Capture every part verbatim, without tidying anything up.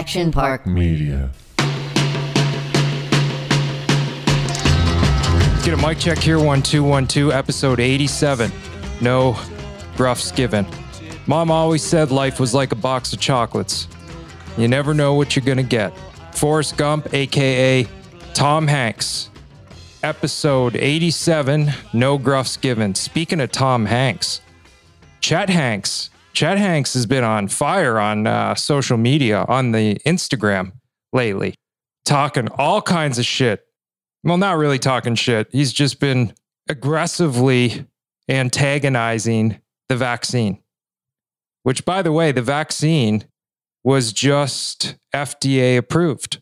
Action Park Media. Let's get a mic check here. One, two, one, two, episode eighty-seven. No gruffs given. Mom always said life was like a box of chocolates. You never know what you're going to get. Forrest Gump, a k a. Tom Hanks. Episode eighty-seven, no gruffs given. Speaking of Tom Hanks, Chet Hanks. Chet Hanks has been on fire on uh, social media, on the Instagram lately, talking all kinds of shit. Well, not really talking shit. He's just been aggressively antagonizing the vaccine, which, by the way, the vaccine was just F D A approved.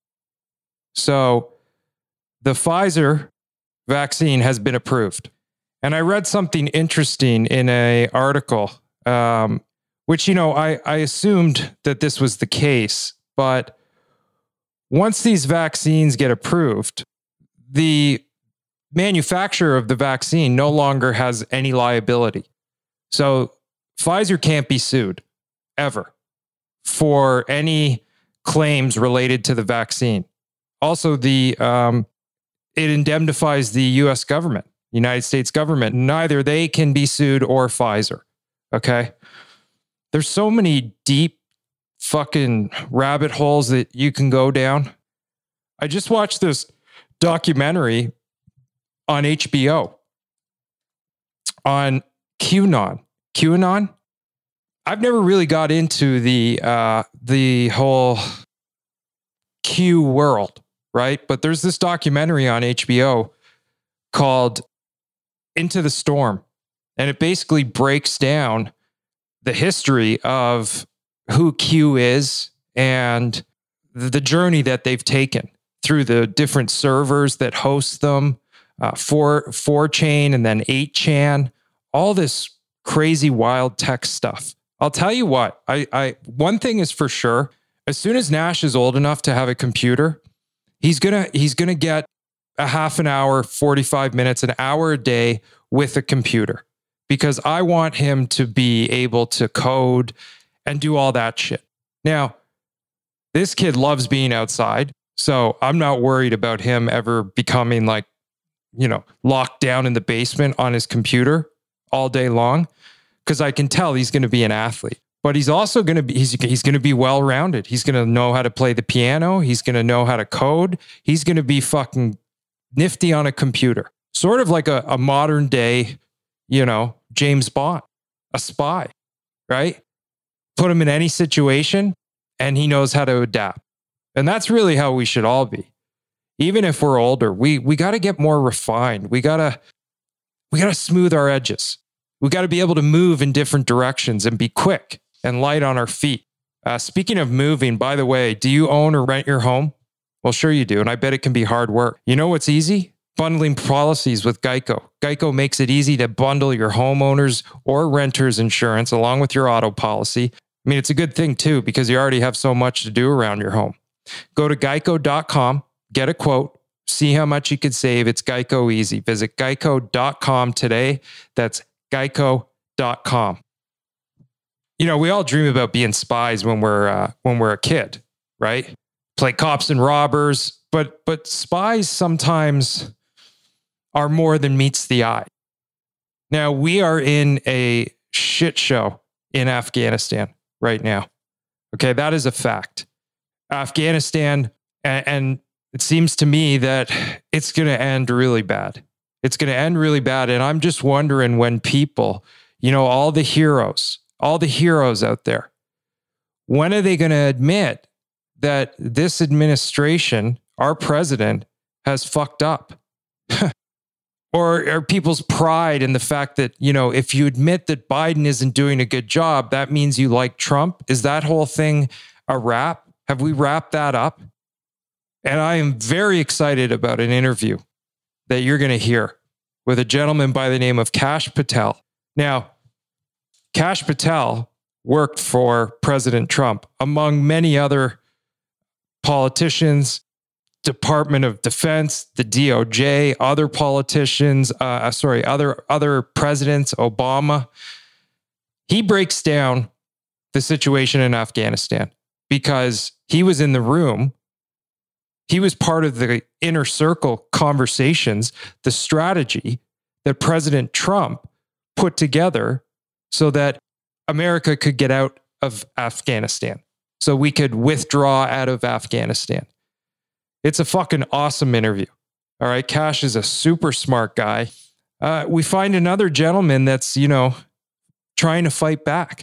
So the Pfizer vaccine has been approved. And I read something interesting in an article, um, which, you know, I, I assumed that this was the case. But once these vaccines get approved, the manufacturer of the vaccine no longer has any liability. So Pfizer can't be sued ever for any claims related to the vaccine. Also, the um, it indemnifies the U S government, United States government. Neither they can be sued or Pfizer. Okay? There's so many deep fucking rabbit holes that you can go down. I just watched this documentary on H B O on QAnon. QAnon? I've never really got into the uh, the whole Q world, right? But there's this documentary on H B O called Into the Storm, and it basically breaks down the history of who Q is and the journey that they've taken through the different servers that host them, uh, four, four chain and then eight chan, all this crazy wild tech stuff. I'll tell you what, I, I one thing is for sure, as soon as Nash is old enough to have a computer, he's gonna he's gonna get a half an hour, forty-five minutes, an hour a day with a computer, because I want him to be able to code and do all that shit. Now, this kid loves being outside, so I'm not worried about him ever becoming like, you know, locked down in the basement on his computer all day long, because I can tell he's going to be an athlete. But he's also going to be, he's, he's going to be well-rounded. He's going to know how to play the piano. He's going to know how to code. He's going to be fucking nifty on a computer. Sort of like a, a modern day, you know, James Bond, a spy, right? Put him in any situation and he knows how to adapt. And that's really how we should all be. Even if we're older, we, we got to get more refined. We got to, we got to smooth our edges. We got to be able to move in different directions and be quick and light on our feet. Uh, speaking of moving, by the way, do you own or rent your home? Well, sure you do. And I bet it can be hard work. You know what's easy? Bundling policies with Geico. Geico makes it easy to bundle your homeowners or renters insurance along with your auto policy. I mean, it's a good thing too, because you already have so much to do around your home. Go to geico dot com, get a quote, see how much you could save. It's Geico easy. Visit geico dot com today. That's geico dot com. You know, we all dream about being spies when we're uh, when we're a kid, right? Play cops and robbers, but but spies sometimes are more than meets the eye. Now, we are in a shit show in Afghanistan right now. Okay, that is a fact. Afghanistan, and, and it seems to me that it's going to end really bad. It's going to end really bad. And I'm just wondering when people, you know, all the heroes, all the heroes out there, when are they going to admit that this administration, our president, has fucked up? Or are people's pride in the fact that, you know, if you admit that Biden isn't doing a good job, that means you like Trump? Is that whole thing a wrap? Have we wrapped that up? And I am very excited about an interview that you're going to hear with a gentleman by the name of Kash Patel. Now, Kash Patel worked for President Trump, among many other politicians, Department of Defense, the D O J, other politicians, uh, sorry, other, other presidents, Obama. He breaks down the situation in Afghanistan. because he was in the room. He was part of the inner circle conversations, the strategy that President Trump put together so that America could get out of Afghanistan, so we could withdraw out of Afghanistan. It's a fucking awesome interview. All right. Kash is a super smart guy. Uh, we find another gentleman that's, you know, trying to fight back.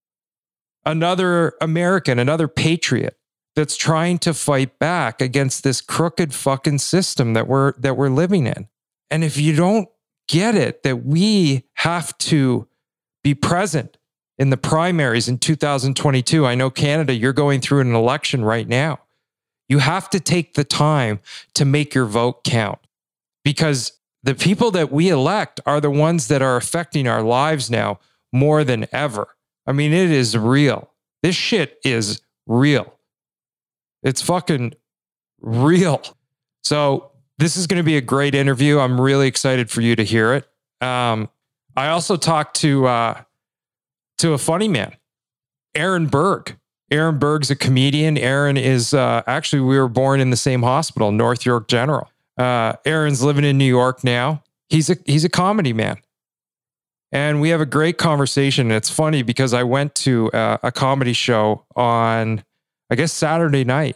Another American, another patriot that's trying to fight back against this crooked fucking system that we're that we're living in. And if you don't get it, that we have to be present in the primaries in two thousand twenty-two. I know Canada, you're going through an election right now. You have to take the time to make your vote count, because the people that we elect are the ones that are affecting our lives now more than ever. I mean, it is real. This shit is real. It's fucking real. So this is going to be a great interview. I'm really excited for you to hear it. Um, I also talked to uh, to a funny man, Aaron Berg. Aaron Berg's a comedian. Aaron is uh, actually, we were born in the same hospital, North York General. Uh, Aaron's living in New York now. He's a he's a comedy man. And we have a great conversation. It's funny because I went to uh, a comedy show on, I guess, Saturday night.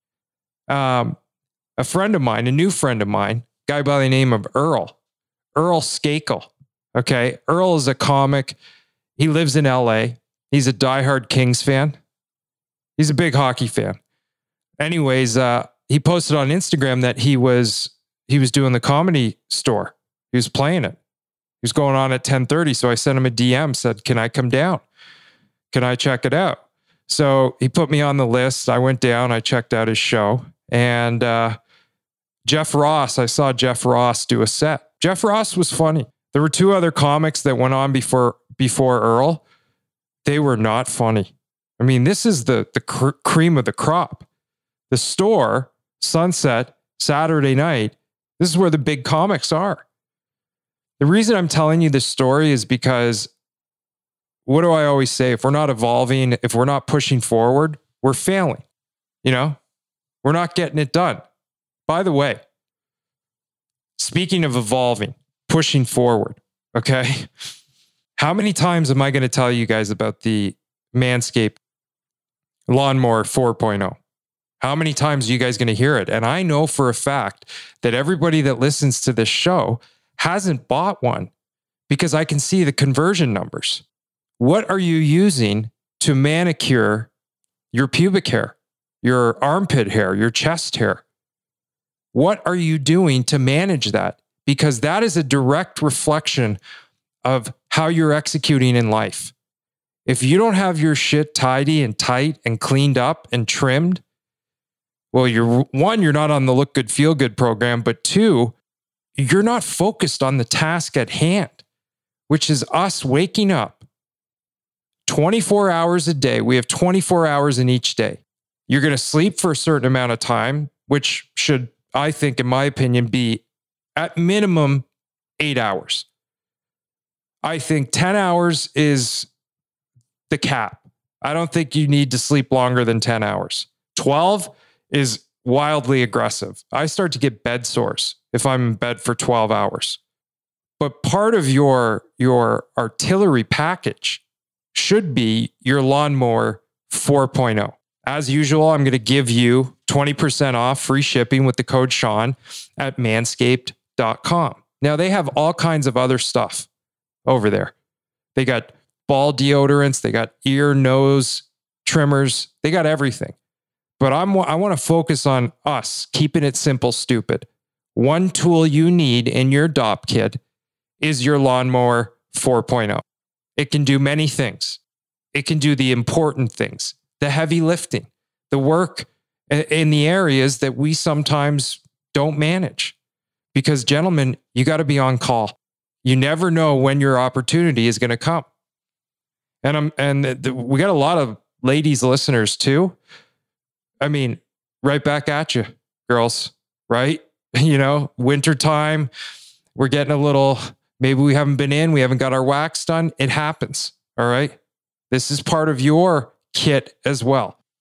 Um, a friend of mine, a new friend of mine, guy by the name of Earl, Earl Skakel. Okay. Earl is a comic. He lives in L A. He's a diehard Kings fan. He's a big hockey fan. Anyways, uh, he posted on Instagram that he was, he was doing the Comedy Store. He was playing it. He was going on at ten thirty. So I sent him a D M, said, can I come down? Can I check it out? So he put me on the list. I went down, I checked out his show. And uh, Jeff Ross, I saw Jeff Ross do a set. Jeff Ross was funny. There were two other comics that went on before before Earl. They were not funny. I mean, this is the, the cr- cream of the crop. The Store, Sunset, Saturday night, this is where the big comics are. The reason I'm telling you this story is because, what do I always say? If we're not evolving, if we're not pushing forward, we're failing. You know, we're not getting it done. By the way, speaking of evolving, pushing forward, okay? How many times am I going to tell you guys about the Manscaped Lawnmower four point oh? How many times are you guys going to hear it? And I know for a fact that everybody that listens to this show hasn't bought one, because I can see the conversion numbers. What are you using to manicure your pubic hair, your armpit hair, your chest hair? What are you doing to manage that? Because that is a direct reflection of how you're executing in life. If you don't have your shit tidy and tight and cleaned up and trimmed, well, you're one, you're not on the Look Good, Feel Good program, but two, you're not focused on the task at hand, which is us waking up twenty-four hours a day. We have twenty-four hours in each day. You're going to sleep for a certain amount of time, which should, I think, in my opinion, be at minimum eight hours. I think ten hours is the cap. I don't think you need to sleep longer than ten hours. twelve is wildly aggressive. I start to get bed sores if I'm in bed for twelve hours. But part of your, your artillery package should be your Lawnmower four point oh. As usual, I'm going to give you twenty percent off free shipping with the code Sean at manscaped dot com. Now, they have all kinds of other stuff over there. They got ball deodorants, they got ear, nose trimmers, they got everything. But I'm, I want to focus on us, keeping it simple, stupid. One tool you need in your D O P kit is your Lawnmower four point oh. It can do many things. It can do the important things, the heavy lifting, the work in the areas that we sometimes don't manage. Because, gentlemen, you got to be on call. You never know when your opportunity is going to come. And I'm and the, the, we got a lot of ladies listeners too. I mean, right back at you, girls, right? You know, wintertime, we're getting a little, maybe we haven't been in, we haven't got our wax done. It happens, all right? This is part of your kit as well.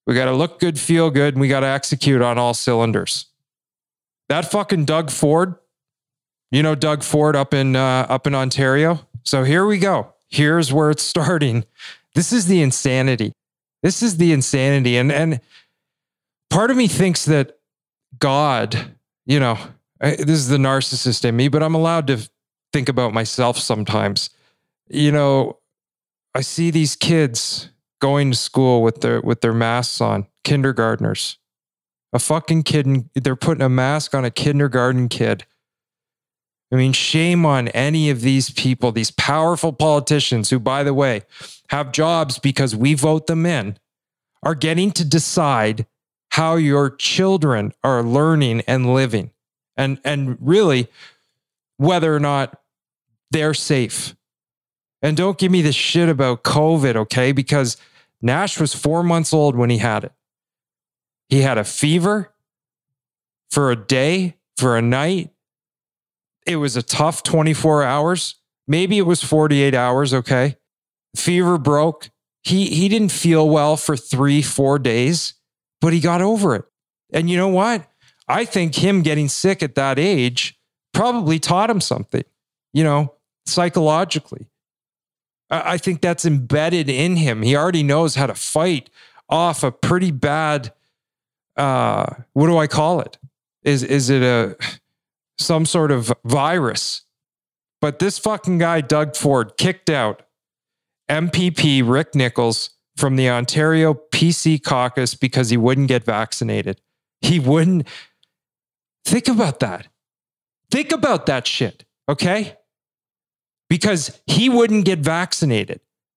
We got to look good, feel good, and we got to execute on all cylinders. That fucking Doug Ford, you know Doug Ford up in uh, up in Ontario? So here we go. Here's where it's starting. This is the insanity. This is the insanity. And, and part of me thinks that God, you know, I, this is the narcissist in me, but I'm allowed to think about myself sometimes. You know, I see these kids going to school with their with their masks on, kindergartners. A fucking kid, they're putting a mask on a kindergarten kid. I mean, shame on any of these people, these powerful politicians who, by the way, have jobs because we vote them in, are getting to decide how your children are learning and living, and, and really whether or not they're safe. And don't give me this shit about COVID, okay? Because Nash was four months old when he had it. He had a fever for a day, for a night. It was a tough twenty-four hours. Maybe it was forty-eight hours, okay? Fever broke. He he didn't feel well for three, four days, but he got over it. And you know what? I think him getting sick at that age probably taught him something, you know, psychologically. I, I think that's embedded in him. He already knows how to fight off a pretty bad, uh, what do I call it? Is, is it a... some sort of virus. But this fucking guy, Doug Ford, kicked out M P P Rick Nichols from the Ontario P C caucus because he wouldn't get vaccinated. He wouldn't. Think about that. Think about that shit, okay? Because he wouldn't get vaccinated.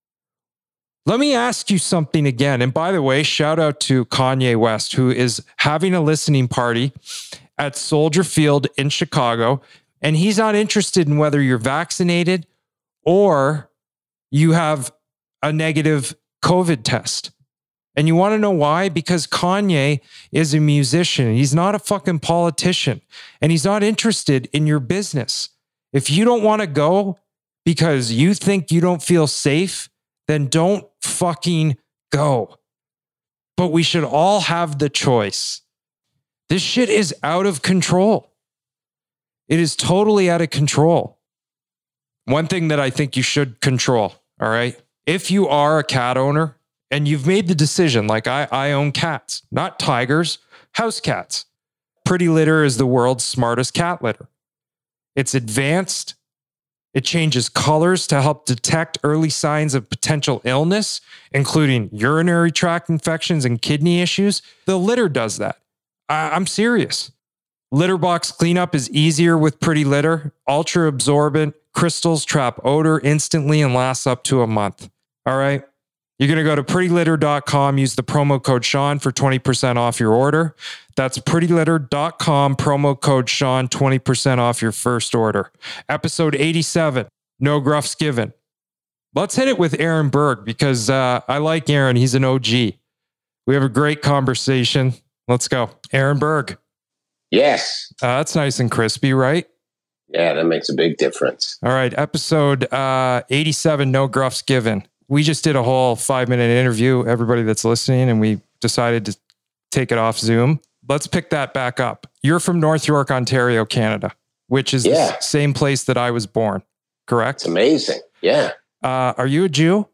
Let me ask you something again. And by the way, shout out to Kanye West, who is having a listening party at Soldier Field in Chicago, and he's not interested in whether you're vaccinated or you have a negative COVID test. And you want to know why? Because Kanye is a musician. He's not a fucking politician, and he's not interested in your business. If you don't want to go because you think you don't feel safe, then don't fucking go. But we should all have the choice. This shit is out of control. It is totally out of control. One thing that I think you should control, all right? If you are a cat owner and you've made the decision, like I, I own cats, not tigers, house cats. Pretty Litter is the world's smartest cat litter. It's advanced. It changes colors to help detect early signs of potential illness, including urinary tract infections and kidney issues. The litter does that. I'm serious. Litter box cleanup is easier with Pretty Litter. Ultra absorbent crystals trap odor instantly and lasts up to a month. All right. You're going to go to pretty litter dot com, use the promo code Sean for twenty percent off your order. That's pretty litter dot com, promo code Sean, twenty percent off your first order. Episode eighty-seven, No Gruffs Given. Let's hit it with Aaron Berg because uh, I like Aaron. He's an O G. We have a great conversation. Let's go. Aaron Berg. Yes. Uh, that's nice and crispy, right? Yeah, that makes a big difference. All right. Episode uh, eighty-seven, No Gruffs Given. We just did a whole five minute interview, everybody that's listening, and we decided to take it off Zoom. Let's pick that back up. You're from North York, Ontario, Canada, which is yeah. the same place that I was born, correct? It's amazing. Yeah. Uh, are you a Jew?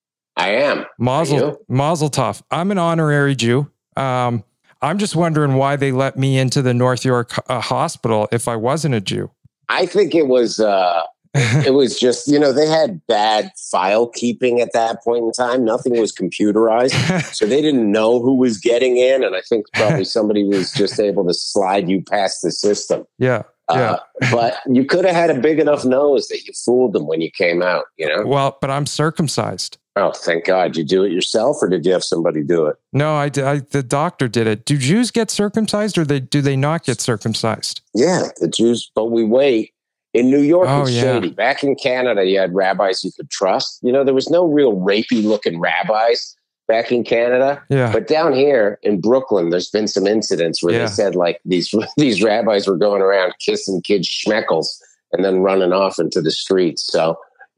I am. Mazel, Mazel tov. I'm an honorary Jew. Um, I'm just wondering why they let me into the North York uh, hospital if I wasn't a Jew. I think it was, uh, it was just, you know, they had bad file keeping at that point in time. Nothing was computerized. So they didn't know who was getting in. And I think probably somebody was just able to slide you past the system. Yeah. Yeah. Uh, but you could have had a big enough nose that you fooled them when you came out, you know? Well, but I'm circumcised. Oh, thank God. You do it yourself or did you have somebody do it? No, I, I the doctor did it. Do Jews get circumcised or they do they not get circumcised? Yeah, the Jews, but we wait. In New York, oh, it's yeah. shady. Back in Canada, you had rabbis you could trust. You know, there was no real rapey looking rabbis back in Canada. Yeah. But down here in Brooklyn, there's been some incidents where yeah. they said like these, these rabbis were going around kissing kids' schmeckles and then running off into the streets. So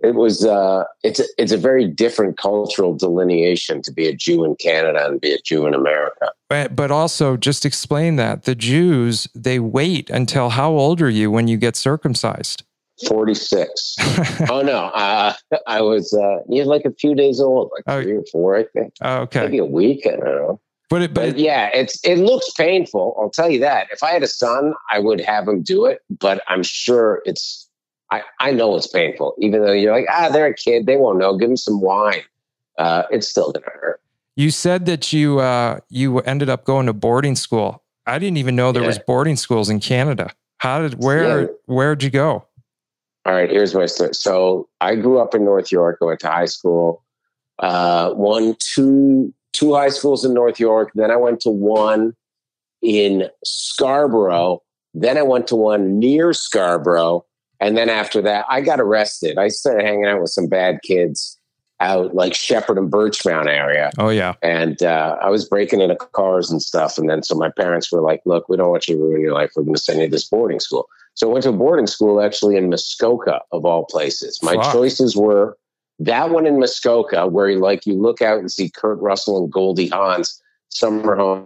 It was, uh, it's, a, it's a very different cultural delineation to be a Jew in Canada and be a Jew in America. But, but also just explain that the Jews, they wait until how old are you when you get circumcised? forty-six. Oh no. Uh, I was, uh, yeah, like a few days old, like oh, three or four, I think. Oh, okay. Maybe a week. I don't know. But, it, but, but it, yeah, it's, it looks painful. I'll tell you that. If I had a son, I would have him do it, but I'm sure it's, I, I know it's painful, even though you're like, ah, they're a kid. They won't know. Give them some wine. Uh, it's still going to hurt. You said that you, uh, you ended up going to boarding school. I didn't even know there yeah. was boarding schools in Canada. How did, where, yeah. where'd you go? All right, here's my story. So I grew up in North York. I went to high school, uh, one, two, two high schools in North York. Then I went to one in Scarborough. Then I went to one near Scarborough. And then after that, I got arrested. I started hanging out with some bad kids out like Shepherd and Birchmount area. Oh, yeah. And uh, I was breaking into cars and stuff. And then so my parents were like, look, we don't want you to ruin your life. We're going to send you to this boarding school. So I went to a boarding school actually in Muskoka, of all places. My Fuck. choices were that one in Muskoka, where you like you look out and see Kurt Russell and Goldie Hawn's summer home,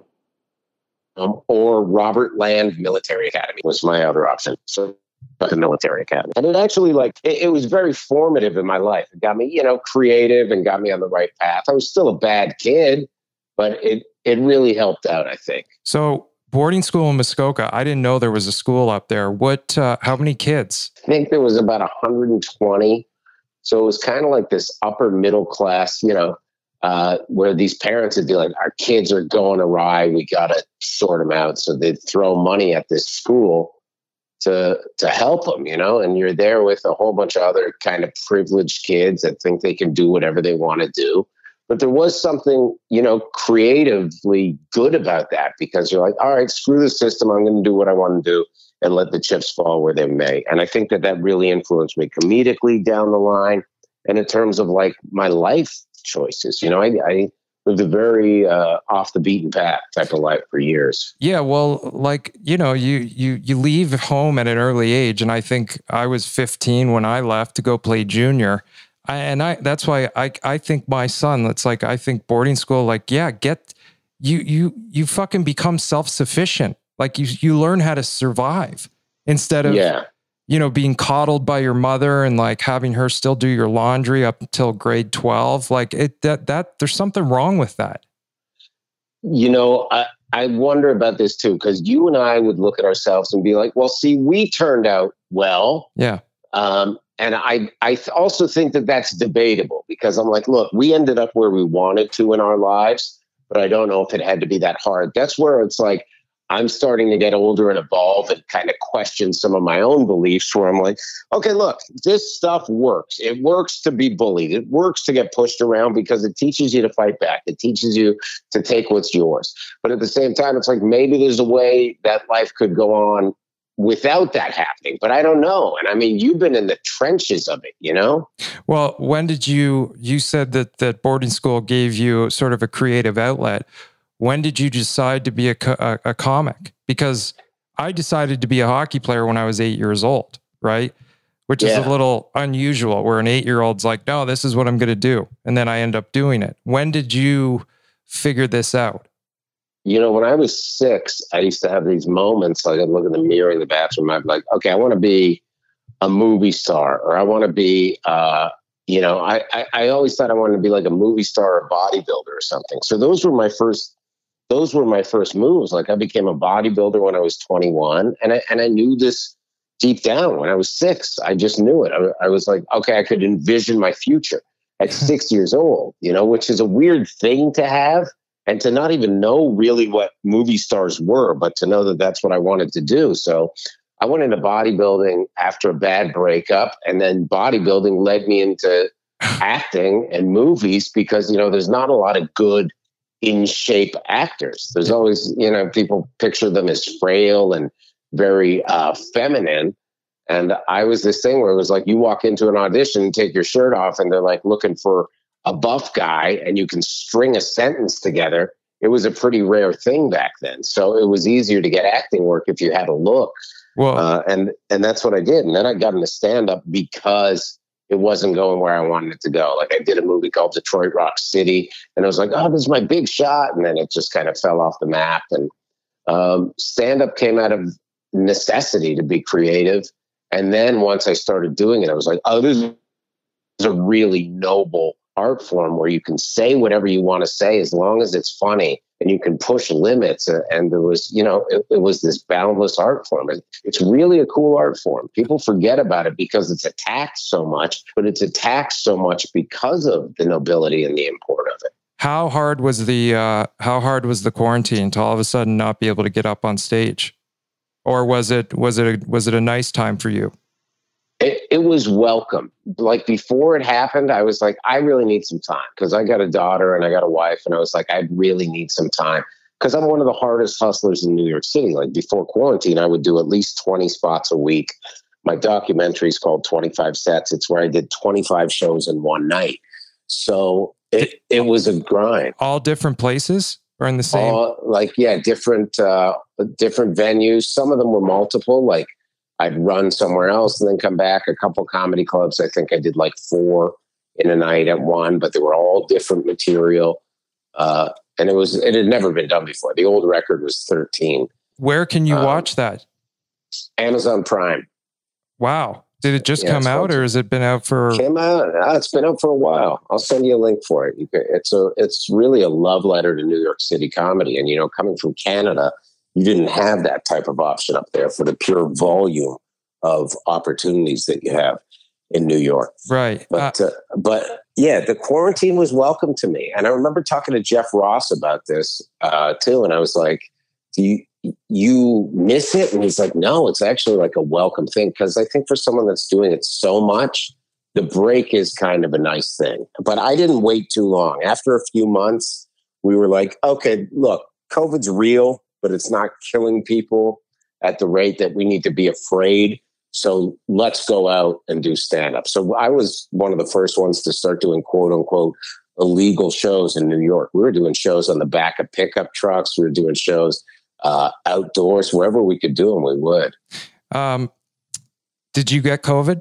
um, or Robert Land Military Academy was my other option. So the military academy. And it actually like, it, it was very formative in my life. It got me, you know, creative and got me on the right path. I was still a bad kid, but it, it really helped out, I think. So boarding school in Muskoka, I didn't know there was a school up there. What, uh, how many kids? I think there was about one hundred twenty. So it was kind of like this upper middle class, you know, uh, where these parents would be like, our kids are going awry. We got to sort them out. So they'd throw money at this school to to help them, you know, and you're there with a whole bunch of other kind of privileged kids that think they can do whatever they want to do. But there was something, you know, creatively good about that, because you're like, all right, screw the system. I'm going to do what I want to do and let the chips fall where they may. And I think that that really influenced me comedically down the line. And in terms of like my life choices, you know, I, I lived a very uh, off the beaten path type of life for years. Yeah. Well, like, you know, you, you, you leave home at an early age. And I think I was fifteen when I left to go play junior. I, and I, that's why I, I think my son, it's like, I think boarding school, like, yeah, get you, you, you fucking become self-sufficient. Like you, you learn how to survive instead of, yeah. you know, being coddled by your mother and like having her still do your laundry up until grade twelve. Like it, that, that there's something wrong with that. You know, I, I wonder about this too, because you and I would look at ourselves and be like, well, see, we turned out well. Yeah. Um, and I, I also think that that's debatable, because I'm like, look, we ended up where we wanted to in our lives, but I don't know if it had to be that hard. That's where it's like, I'm starting to get older and evolve and kind of question some of my own beliefs, where I'm like, okay, look, this stuff works. It works to be bullied. It works to get pushed around because it teaches you to fight back. It teaches you to take what's yours. But at the same time, it's like, maybe there's a way that life could go on without that happening, but I don't know. And I mean, you've been in the trenches of it, you know? Well, when did you, you said that, that boarding school gave you sort of a creative outlet. When did you decide to be a, a, a comic? Because I decided to be a hockey player when I was eight years old, right? Which yeah. is a little unusual, where an eight-year-old's like, no, this is what I'm going to do. And then I end up doing it. When did you figure this out? You know, when I was six, I used to have these moments, like I'd look in the mirror in the bathroom. I'd be like, okay, I want to be a movie star, or I want to be, uh, you know, I, I, I always thought I wanted to be like a movie star or bodybuilder or something. So those were my first Those were my first moves. Like I became a bodybuilder when I was twenty-one, and I and I knew this deep down when I was six. I just knew it. I, I was like, okay, I could envision my future at six years old, you know, which is a weird thing to have, and to not even know really what movie stars were, but to know that that's what I wanted to do. So I went into bodybuilding after a bad breakup, and then bodybuilding led me into acting and movies, because, you know, there's not a lot of good in shape actors. There's always, you know, people picture them as frail and very uh, feminine. And I was this thing where it was like, you walk into an audition, take your shirt off, and they're like looking for a buff guy, and you can string a sentence together. It was a pretty rare thing back then. So it was easier to get acting work if you had a look. Well, uh, and, and that's what I did. And then I got into stand up because it wasn't going where I wanted it to go. Like I did a movie called Detroit Rock City, and I was like, oh, this is my big shot. And then it just kind of fell off the map. And um, stand-up came out of necessity to be creative. And then once I started doing it, I was like, oh, this is a really noble art form where you can say whatever you want to say as long as it's funny, and you can push limits. And there was, you know, it, it was this boundless art form. And it's really a cool art form. People forget about it because it's attacked so much, but it's attacked so much because of the nobility and the import of it. How hard was the, uh, how hard was the quarantine to all of a sudden not be able to get up on stage? Or was it, was it, a, was it a nice time for you? It, it was welcome. Like before it happened, I was like, I really need some time because I got a daughter and I got a wife. And I was like, I really need some time because I'm one of the hardest hustlers in New York City. Like before quarantine, I would do at least twenty spots a week. My documentary is called twenty-five Sets. It's where I did twenty-five shows in one night. So it, it was a grind. All different places or in the same? All, like, yeah, different, uh, different venues. Some of them were multiple, like, I'd run somewhere else and then come back. A couple comedy clubs. I think I did like four in a night at one, but they were all different material. Uh, and it was, it had never been done before. The old record was thirteen. Where can you um, watch that? Amazon Prime. Wow. Did it just Yeah, come out or has it been out for? Came out. Uh, it's been out for a while. I'll send you a link for it. You can, it's a, it's really a love letter to New York City comedy. And, you know, coming from Canada, you didn't have that type of option up there for the pure volume of opportunities that you have in New York. Right. But, uh, uh, but yeah, the quarantine was welcome to me. And I remember talking to Jeff Ross about this uh, too. And I was like, do you, you miss it? And he's like, no, it's actually like a welcome thing. Cause I think for someone that's doing it so much, the break is kind of a nice thing. But I didn't wait too long. After a few months, we were like, okay, look, COVID's real, but it's not killing people at the rate that we need to be afraid. So let's go out and do stand-up. So I was one of the first ones to start doing quote unquote illegal shows in New York. We were doing shows on the back of pickup trucks. We were doing shows uh, outdoors, wherever we could do them, we would. Um, did you get COVID?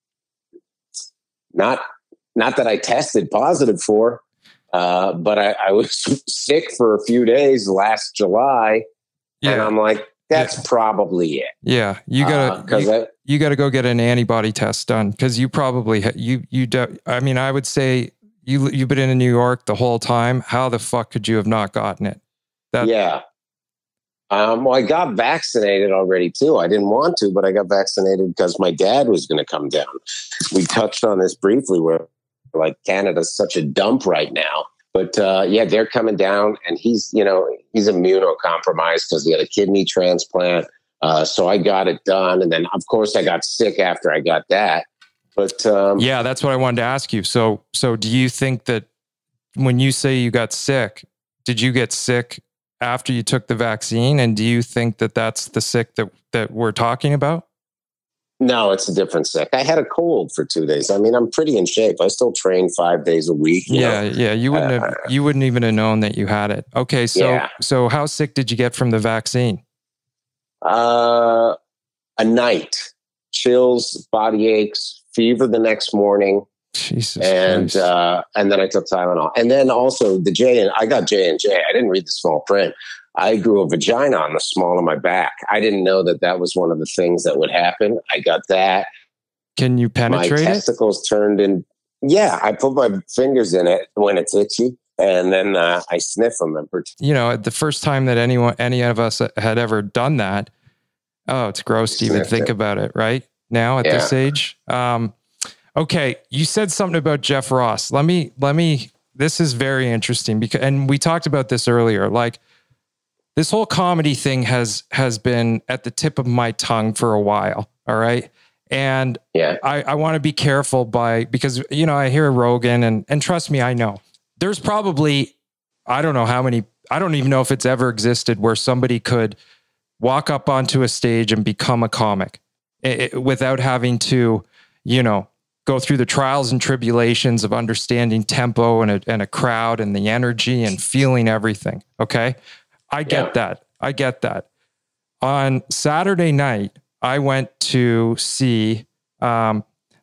Not, not that I tested positive for. Uh, but I, I was sick for a few days last July, yeah. And I'm like, that's yeah. probably it. Yeah, you gotta uh, you, I, you gotta go get an antibody test done because you probably ha- you you. De- I mean, I would say you you've been in New York the whole time. How the fuck could you have not gotten it? That- yeah. Um, well, I got vaccinated already too. I didn't want to, but I got vaccinated because my dad was going to come down. We touched on this briefly where like Canada's such a dump right now, but uh, yeah, they're coming down and he's, you know, he's immunocompromised because he had a kidney transplant. Uh, so I got it done. And then of course I got sick after I got that, but um, yeah, that's what I wanted to ask you. So, so do you think that when you say you got sick, did you get sick after you took the vaccine? And do you think that that's the sick that, that we're talking about? No, it's a different sick. I had a cold for two days. I mean, I'm pretty in shape. I still train five days a week. Yeah, know? yeah. You wouldn't uh, have. You wouldn't even have known that you had it. Okay, so yeah. so how sick did you get from the vaccine? Uh, a night, chills, body aches, fever the next morning. Jesus and Christ. uh, and then I took Tylenol, and then also the J and I got J and J. I didn't read the small print. I grew a vagina on the small of my back. I didn't know that that was one of the things that would happen. I got that. Can you penetrate my testicles it? Turned in. Yeah, I put my fingers in it when it's itchy, and then uh, I sniff them. And you know, the first time that anyone, any of us had ever done that, oh, it's gross to even think it. about it right now at yeah. this age. Um, okay, you said something about Jeff Ross. Let me, let me. This is very interesting because, and we talked about this earlier. Like, this whole comedy thing has has been at the tip of my tongue for a while. All right. And yeah. I, I want to be careful by because, you know, I hear Rogan and and trust me, I know there's probably, I don't know how many, I don't even know if it's ever existed where somebody could walk up onto a stage and become a comic it, it, without having to, you know, go through the trials and tribulations of understanding tempo and a, and a crowd and the energy and feeling everything. Okay. I get yeah. that. I get that. On Saturday night, I went to see um,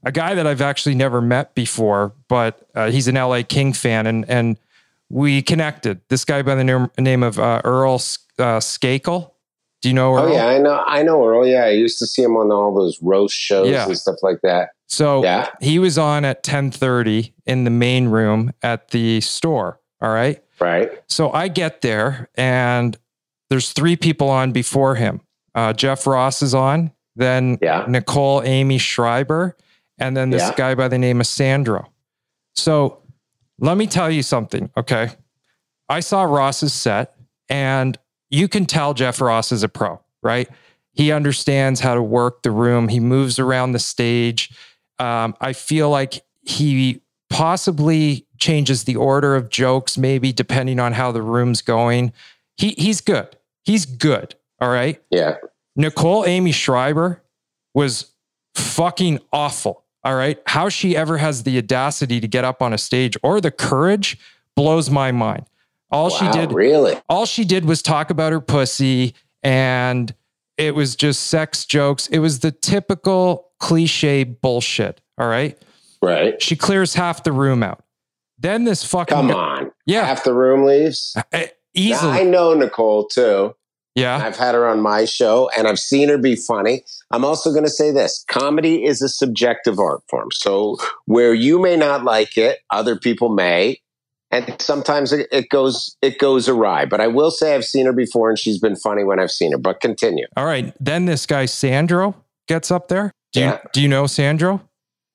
a guy that I've actually never met before, but uh, he's an L A King fan, and and we connected. This guy by the name, name of uh, Earl uh, Skakel. Do you know Earl? Oh yeah, I know. I know Earl. Yeah, I used to see him on all those roast shows yeah. and stuff like that. So yeah. he was on at ten thirty in the main room at the store. All right. Right. So I get there and there's three people on before him. Uh, Jeff Ross is on, then yeah. Nicole Amy Schreiber, and then this yeah. guy by the name of Sandro. So let me tell you something. Okay. I saw Ross's set and you can tell Jeff Ross is a pro, right? He understands how to work the room. He moves around the stage. Um, I feel like he possibly changes the order of jokes, maybe depending on how the room's going. He he's good. He's good. All right. Yeah. Nicole Amy Schreiber was fucking awful. All right. How she ever has the audacity to get up on a stage or the courage blows my mind. All wow, she did, really, all she did was talk about her pussy, and it was just sex jokes. It was the typical cliche bullshit. All right. Right. She clears half the room out. Then this fucking come guy, on, yeah, half the room leaves uh, easily. Now, I know Nicole too. Yeah, I've had her on my show, and I've seen her be funny. I'm also going to say this: comedy is a subjective art form. So where you may not like it, other people may. And sometimes it goes it goes awry. But I will say I've seen her before and she's been funny when I've seen her. But continue. All right. Then this guy, Sandro, gets up there. Do yeah. you, do you know Sandro?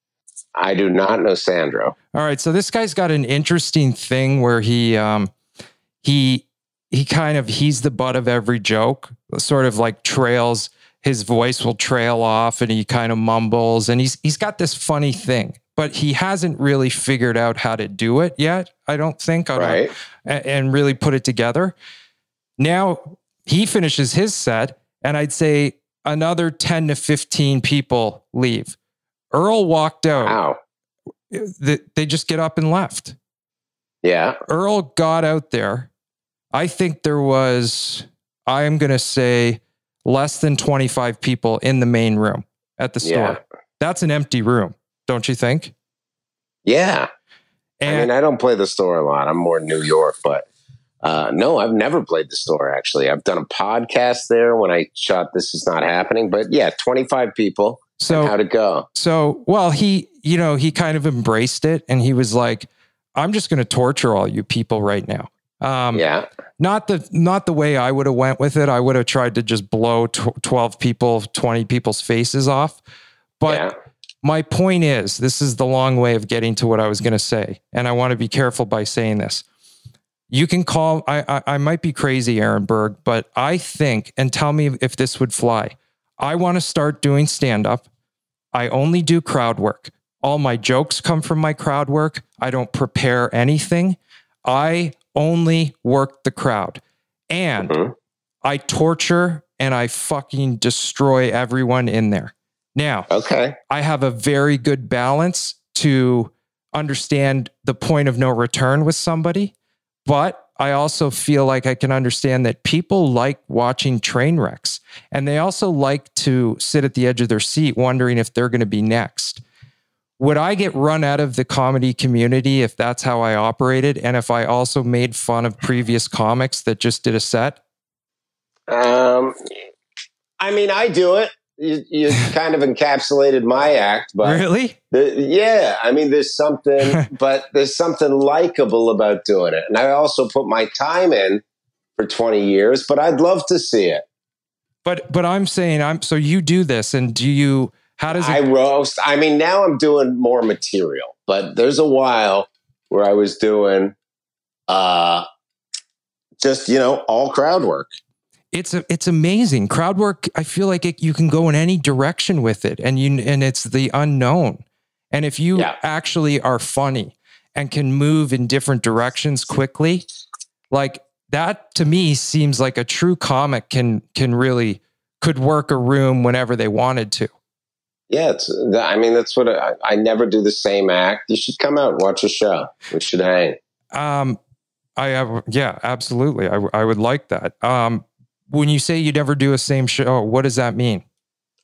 I do not know Sandro. All right. So this guy's got an interesting thing where he um, he he kind of he's the butt of every joke, sort of like trails. His voice will trail off and he kind of mumbles. And he's he's got this funny thing. But he hasn't really figured out how to do it yet, I don't think, I right. don't, and really put it together. Now he finishes his set, and I'd say another ten to fifteen people leave. Earl walked out. Wow. They, they just get up and left. Yeah. Earl got out there. I think there was, I'm going to say, less than twenty-five people in the main room at the store. Yeah. That's an empty room. Don't you think? Yeah. And, I mean, I don't play the store a lot. I'm more New York, but uh, no, I've never played the store, actually. I've done a podcast there when I shot This Is Not Happening. But yeah, twenty-five people. So how'd it go? So, well, he, you know, he kind of embraced it and he was like, I'm just going to torture all you people right now. Um, yeah. Not the, not the way I would have went with it. I would have tried to just blow tw- twelve people, twenty people's faces off. But yeah. My point is, this is the long way of getting to what I was going to say. And I want to be careful by saying this. You can call, I, I, I might be crazy, Aaron Berg, but I think, and tell me if this would fly. I want to start doing stand-up. I only do crowd work. All my jokes come from my crowd work. I don't prepare anything. I only work the crowd. And mm-hmm. I torture and I fucking destroy everyone in there. Now, okay. I have a very good balance to understand the point of no return with somebody, but I also feel like I can understand that people like watching train wrecks, and they also like to sit at the edge of their seat wondering if they're going to be next. Would I get run out of the comedy community if that's how I operated, and if I also made fun of previous comics that just did a set? Um, I mean, I do it. You, you kind of encapsulated my act, but really, the, yeah. I mean, there's something, but there's something likable about doing it, and I also put my time in for twenty years. But I'd love to see it. But but I'm saying I'm so you do this, and do you? How does it? I roast? I mean, now I'm doing more material, but there's a while where I was doing, uh, just you know, all crowd work. It's a, it's amazing. Crowd work, I feel like it, you can go in any direction with it, and you and it's the unknown. And if you yeah. actually are funny and can move in different directions quickly, like that to me seems like a true comic can can really could work a room whenever they wanted to. Yeah, it's. I mean, that's what I, I never do the same act. You should come out and watch a show. We should hang. Um, I have, yeah, absolutely. I I would like that. Um. When you say you never do a same show, what does that mean?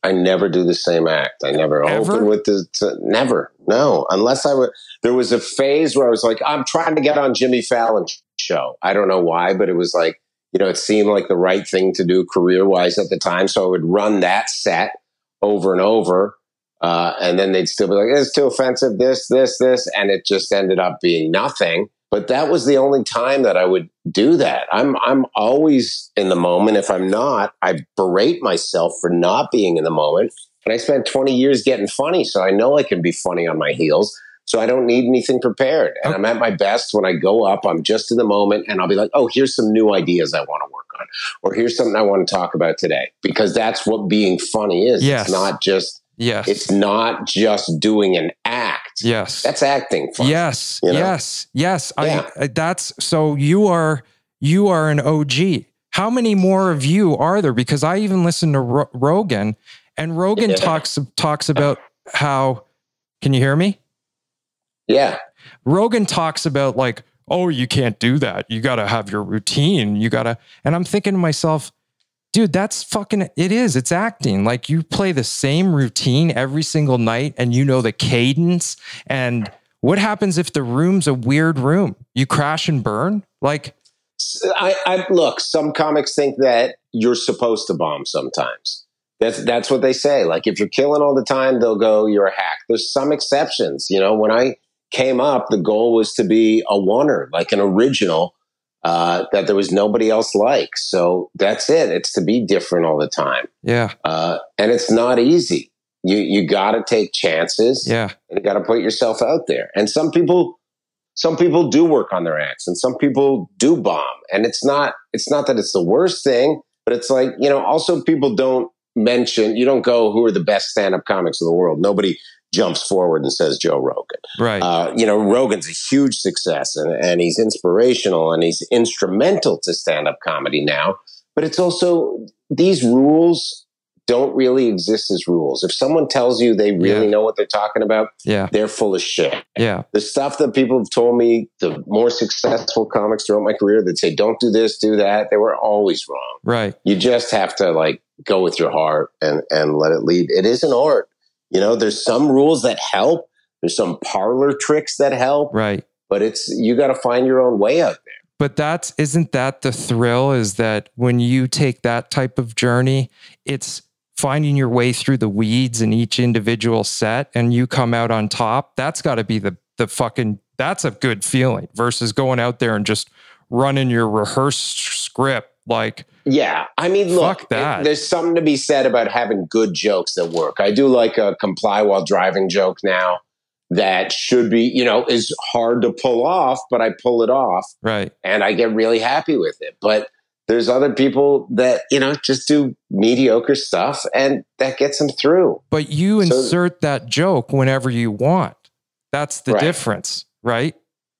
I never do the same act. I never Ever? open with the, t- never. No, unless I would, there was a phase where I was like, I'm trying to get on Jimmy Fallon's show. I don't know why, but it was like, you know, it seemed like the right thing to do career wise at the time. So I would run that set over and over. Uh, and then they'd still be like, it's too offensive, this, this, this. And it just ended up being nothing. But that was the only time that I would do that. I'm I'm always in the moment. If I'm not, I berate myself for not being in the moment. And I spent twenty years getting funny, so I know I can be funny on my heels. So I don't need anything prepared. And I'm at my best when I go up. I'm just in the moment, and I'll be like, oh, here's some new ideas I want to work on. Or here's something I want to talk about today. Because that's what being funny is. Yes. It's not just... Yes. It's not just doing an act. Yes. That's acting fun. Yes. You know? Yes. Yes. Yeah. I, that's so you are, you are an O G. How many more of you are there? Because I even listen to Ro- Rogan and Rogan Yeah. talks, talks about how, can you hear me? Yeah. Rogan talks about like, oh, you can't do that. You got to have your routine. You got to, and I'm thinking to myself, dude, that's fucking, it is. It's acting. Like you play the same routine every single night and you know the cadence. And what happens if the room's a weird room? You crash and burn? Like, I, I look, some comics think that you're supposed to bomb sometimes. That's, that's what they say. Like if you're killing all the time, they'll go, you're a hack. There's some exceptions. You know, when I came up, the goal was to be a oneer, like an original. Uh, that there was nobody else like. So that's it. It's to be different all the time. yeah. Uh, and it's not easy. You you got to take chances. Yeah. And you got to put yourself out there. And some people, some people do work on their acts, and some people do bomb. And it's not it's not that it's the worst thing, but it's like, you know. Also, people don't mention. You don't go, who are the best stand-up comics in the world? Nobody jumps forward and says Joe Rogan. Right. Uh, you know, Rogan's a huge success, and, and he's inspirational, and he's instrumental to stand-up comedy now. But it's also, these rules don't really exist as rules. If someone tells you they really Yeah. know what they're talking about, Yeah. they're full of shit. Yeah. The stuff that people have told me, the more successful comics throughout my career that say, don't do this, do that, they were always wrong. Right. You just have to like go with your heart and, and let it lead. It is an art. You know, there's some rules that help. There's some parlor tricks that help. Right. But it's, you got to find your own way out there. But that's, isn't that the thrill, is that when you take that type of journey, it's finding your way through the weeds in each individual set and you come out on top. That's got to be the, the fucking, that's a good feeling versus going out there and just running your rehearsed script. Like, yeah, I mean, look, fuck that. It, there's something to be said about having good jokes that work. I do like a comply while driving joke now that should be, you know, is hard to pull off, but I pull it off. Right. And I get really happy with it. But there's other people that, you know, just do mediocre stuff and that gets them through. But you So- insert that joke whenever you want. That's the Right. difference, right?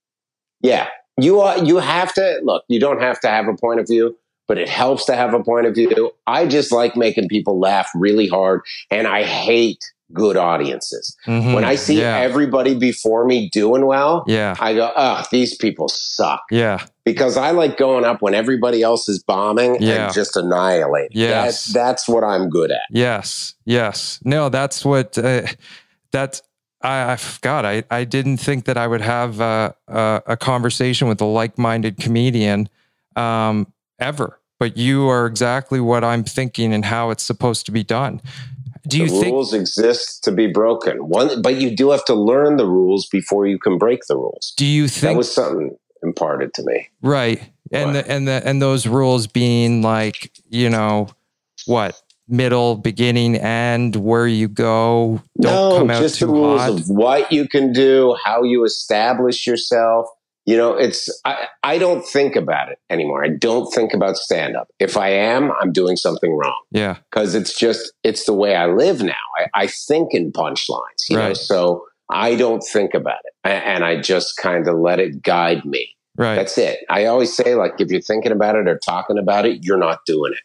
Yeah. You are, you have to, look, you don't have to have a point of view, but it helps to have a point of view. I just like making people laugh really hard, and I hate good audiences. Mhm. When I see Yeah. everybody before me doing well, Yeah. I go, oh, these people suck. Yeah. Because I like going up when everybody else is bombing Yeah. and just annihilating. Yes. That, that's what I'm good at. Yes. Yes. No, that's what, uh, that's, I, I God, I, I didn't think that I would have uh, a, a conversation with a like-minded comedian um, ever, but you are exactly what I'm thinking and how it's supposed to be done. Do you the think rules exist to be broken? One, but you do have to learn the rules before you can break the rules. do you That think was something imparted to me. right? And What? the, and the and those rules being like, you know, what, middle, beginning, end, where you go, don't no, come out just too the rules hot. of what you can do, how you establish yourself. You know, it's, I, I don't think about it anymore. I don't think about stand up. If I am, I'm doing something wrong, Yeah. because it's just, it's the way I live now. I, I think in punchlines, you know, Right. so I don't think about it, A- and I just kind of let it guide me. Right. That's it. I always say, like, if you're thinking about it or talking about it, you're not doing it.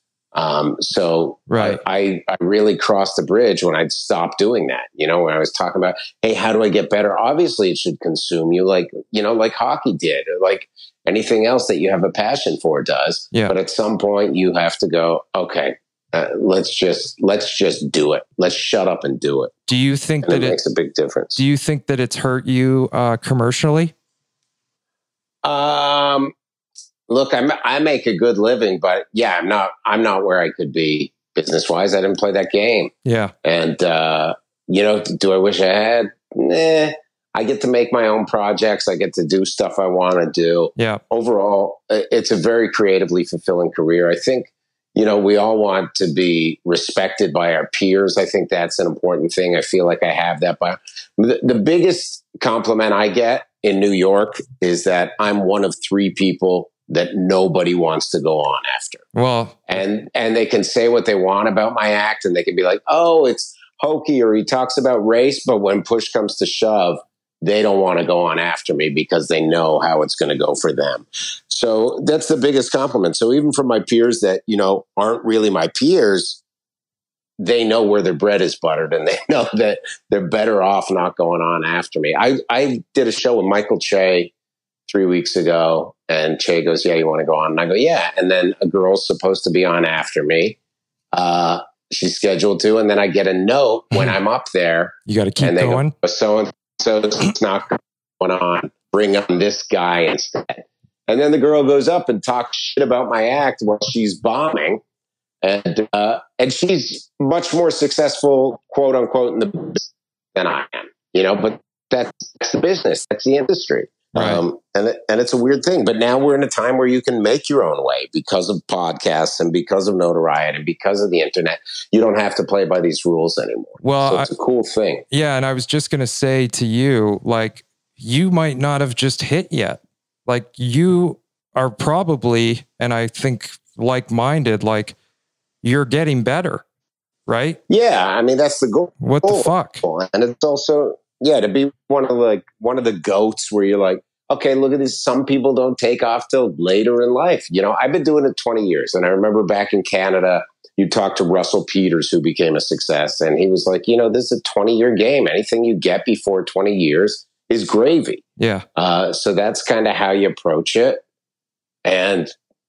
Um, so Right. I, I, I really crossed the bridge when I'd stopped doing that. You know, when I was talking about, hey, how do I get better? Obviously, it should consume you, like, you know, like hockey did, or like anything else that you have a passion for does. Yeah. But at some point, you have to go, okay, Uh, let's just let's just do it. Let's shut up and do it. Do you think and that it it makes a big difference? Do you think that it's hurt you uh, commercially? Um, look, I I make a good living, but yeah, I'm not I'm not where I could be business wise. I didn't play that game. Yeah, and uh, you know, do I wish I had? Nah. I get to make my own projects. I get to do stuff I want to do. Yeah. Overall, it's a very creatively fulfilling career. I think, you know, we all want to be respected by our peers. I think that's an important thing. I feel like I have that. But the, the biggest compliment I get in New York is that I'm one of three people that nobody wants to go on after. Well, and and they can say what they want about my act, and they can be like, oh, it's hokey, or he talks about race, but when push comes to shove, they don't want to go on after me because they know how it's going to go for them. So that's the biggest compliment. So even from my peers that, you know, aren't really my peers, they know where their bread is buttered, and they know that they're better off not going on after me. I, I did a show with Michael Che three weeks ago, and Che goes, yeah, you want to go on? And I go, yeah. And then a girl's supposed to be on after me. Uh, she's scheduled to. And then I get a note when I'm up there. You got to keep and they going. Go, so So it's not going on. Bring on this guy instead. And then the girl goes up and talks shit about my act while she's bombing. And uh, and she's much more successful, quote unquote, in the business than I am. You know, but that's, that's the business. That's the industry. Right. Um, and, it, and it's a weird thing. But now we're in a time where you can make your own way because of podcasts and because of notoriety and because of the internet. You don't have to play by these rules anymore. Well, so it's a cool thing. Yeah. And I was just going to say to you, like, you might not have just hit yet. Like, you are probably, and I think like-minded, like, you're getting better, right? Yeah. I mean, that's the goal. What the fuck? And it's also, yeah, to be one of the, like one of the goats where you're like, okay, look at this. Some people don't take off till later in life. You know, I've been doing it twenty years. And I remember back in Canada, you talked to Russell Peters, who became a success. And he was like, you know, this is a twenty year game. Anything you get before twenty years is gravy. Yeah. Uh, so that's kind of how you approach it. And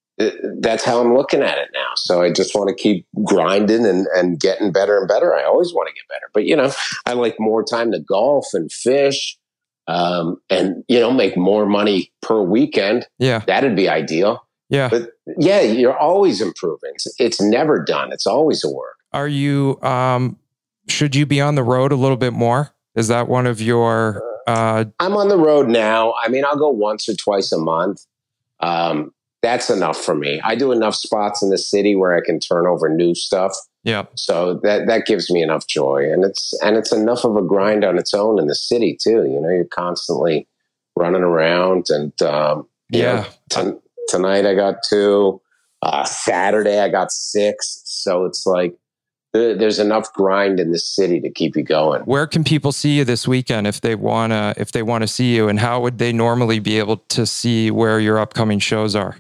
that's how I'm looking at it now. So I just want to keep grinding and, and getting better and better. I always want to get better, but you know, I like more time to golf and fish, um, and, you know, make more money per weekend. Yeah. That'd be ideal. Yeah. But yeah, you're always improving. It's, it's never done. It's always a work. Are you, um, should you be on the road a little bit more? Is that one of your, uh, I'm on the road now. I mean, I'll go once or twice a month. Um, That's enough for me. I do enough spots in the city where I can turn over new stuff. Yeah. So that that gives me enough joy, and it's and it's enough of a grind on its own in the city too. You know, you're constantly running around, and um, yeah. Know, t- tonight I got two. Uh, Saturday I got six. So it's like th- there's enough grind in the city to keep you going. Where can people see you this weekend if they wanna if they want to see you, and how would they normally be able to see where your upcoming shows are?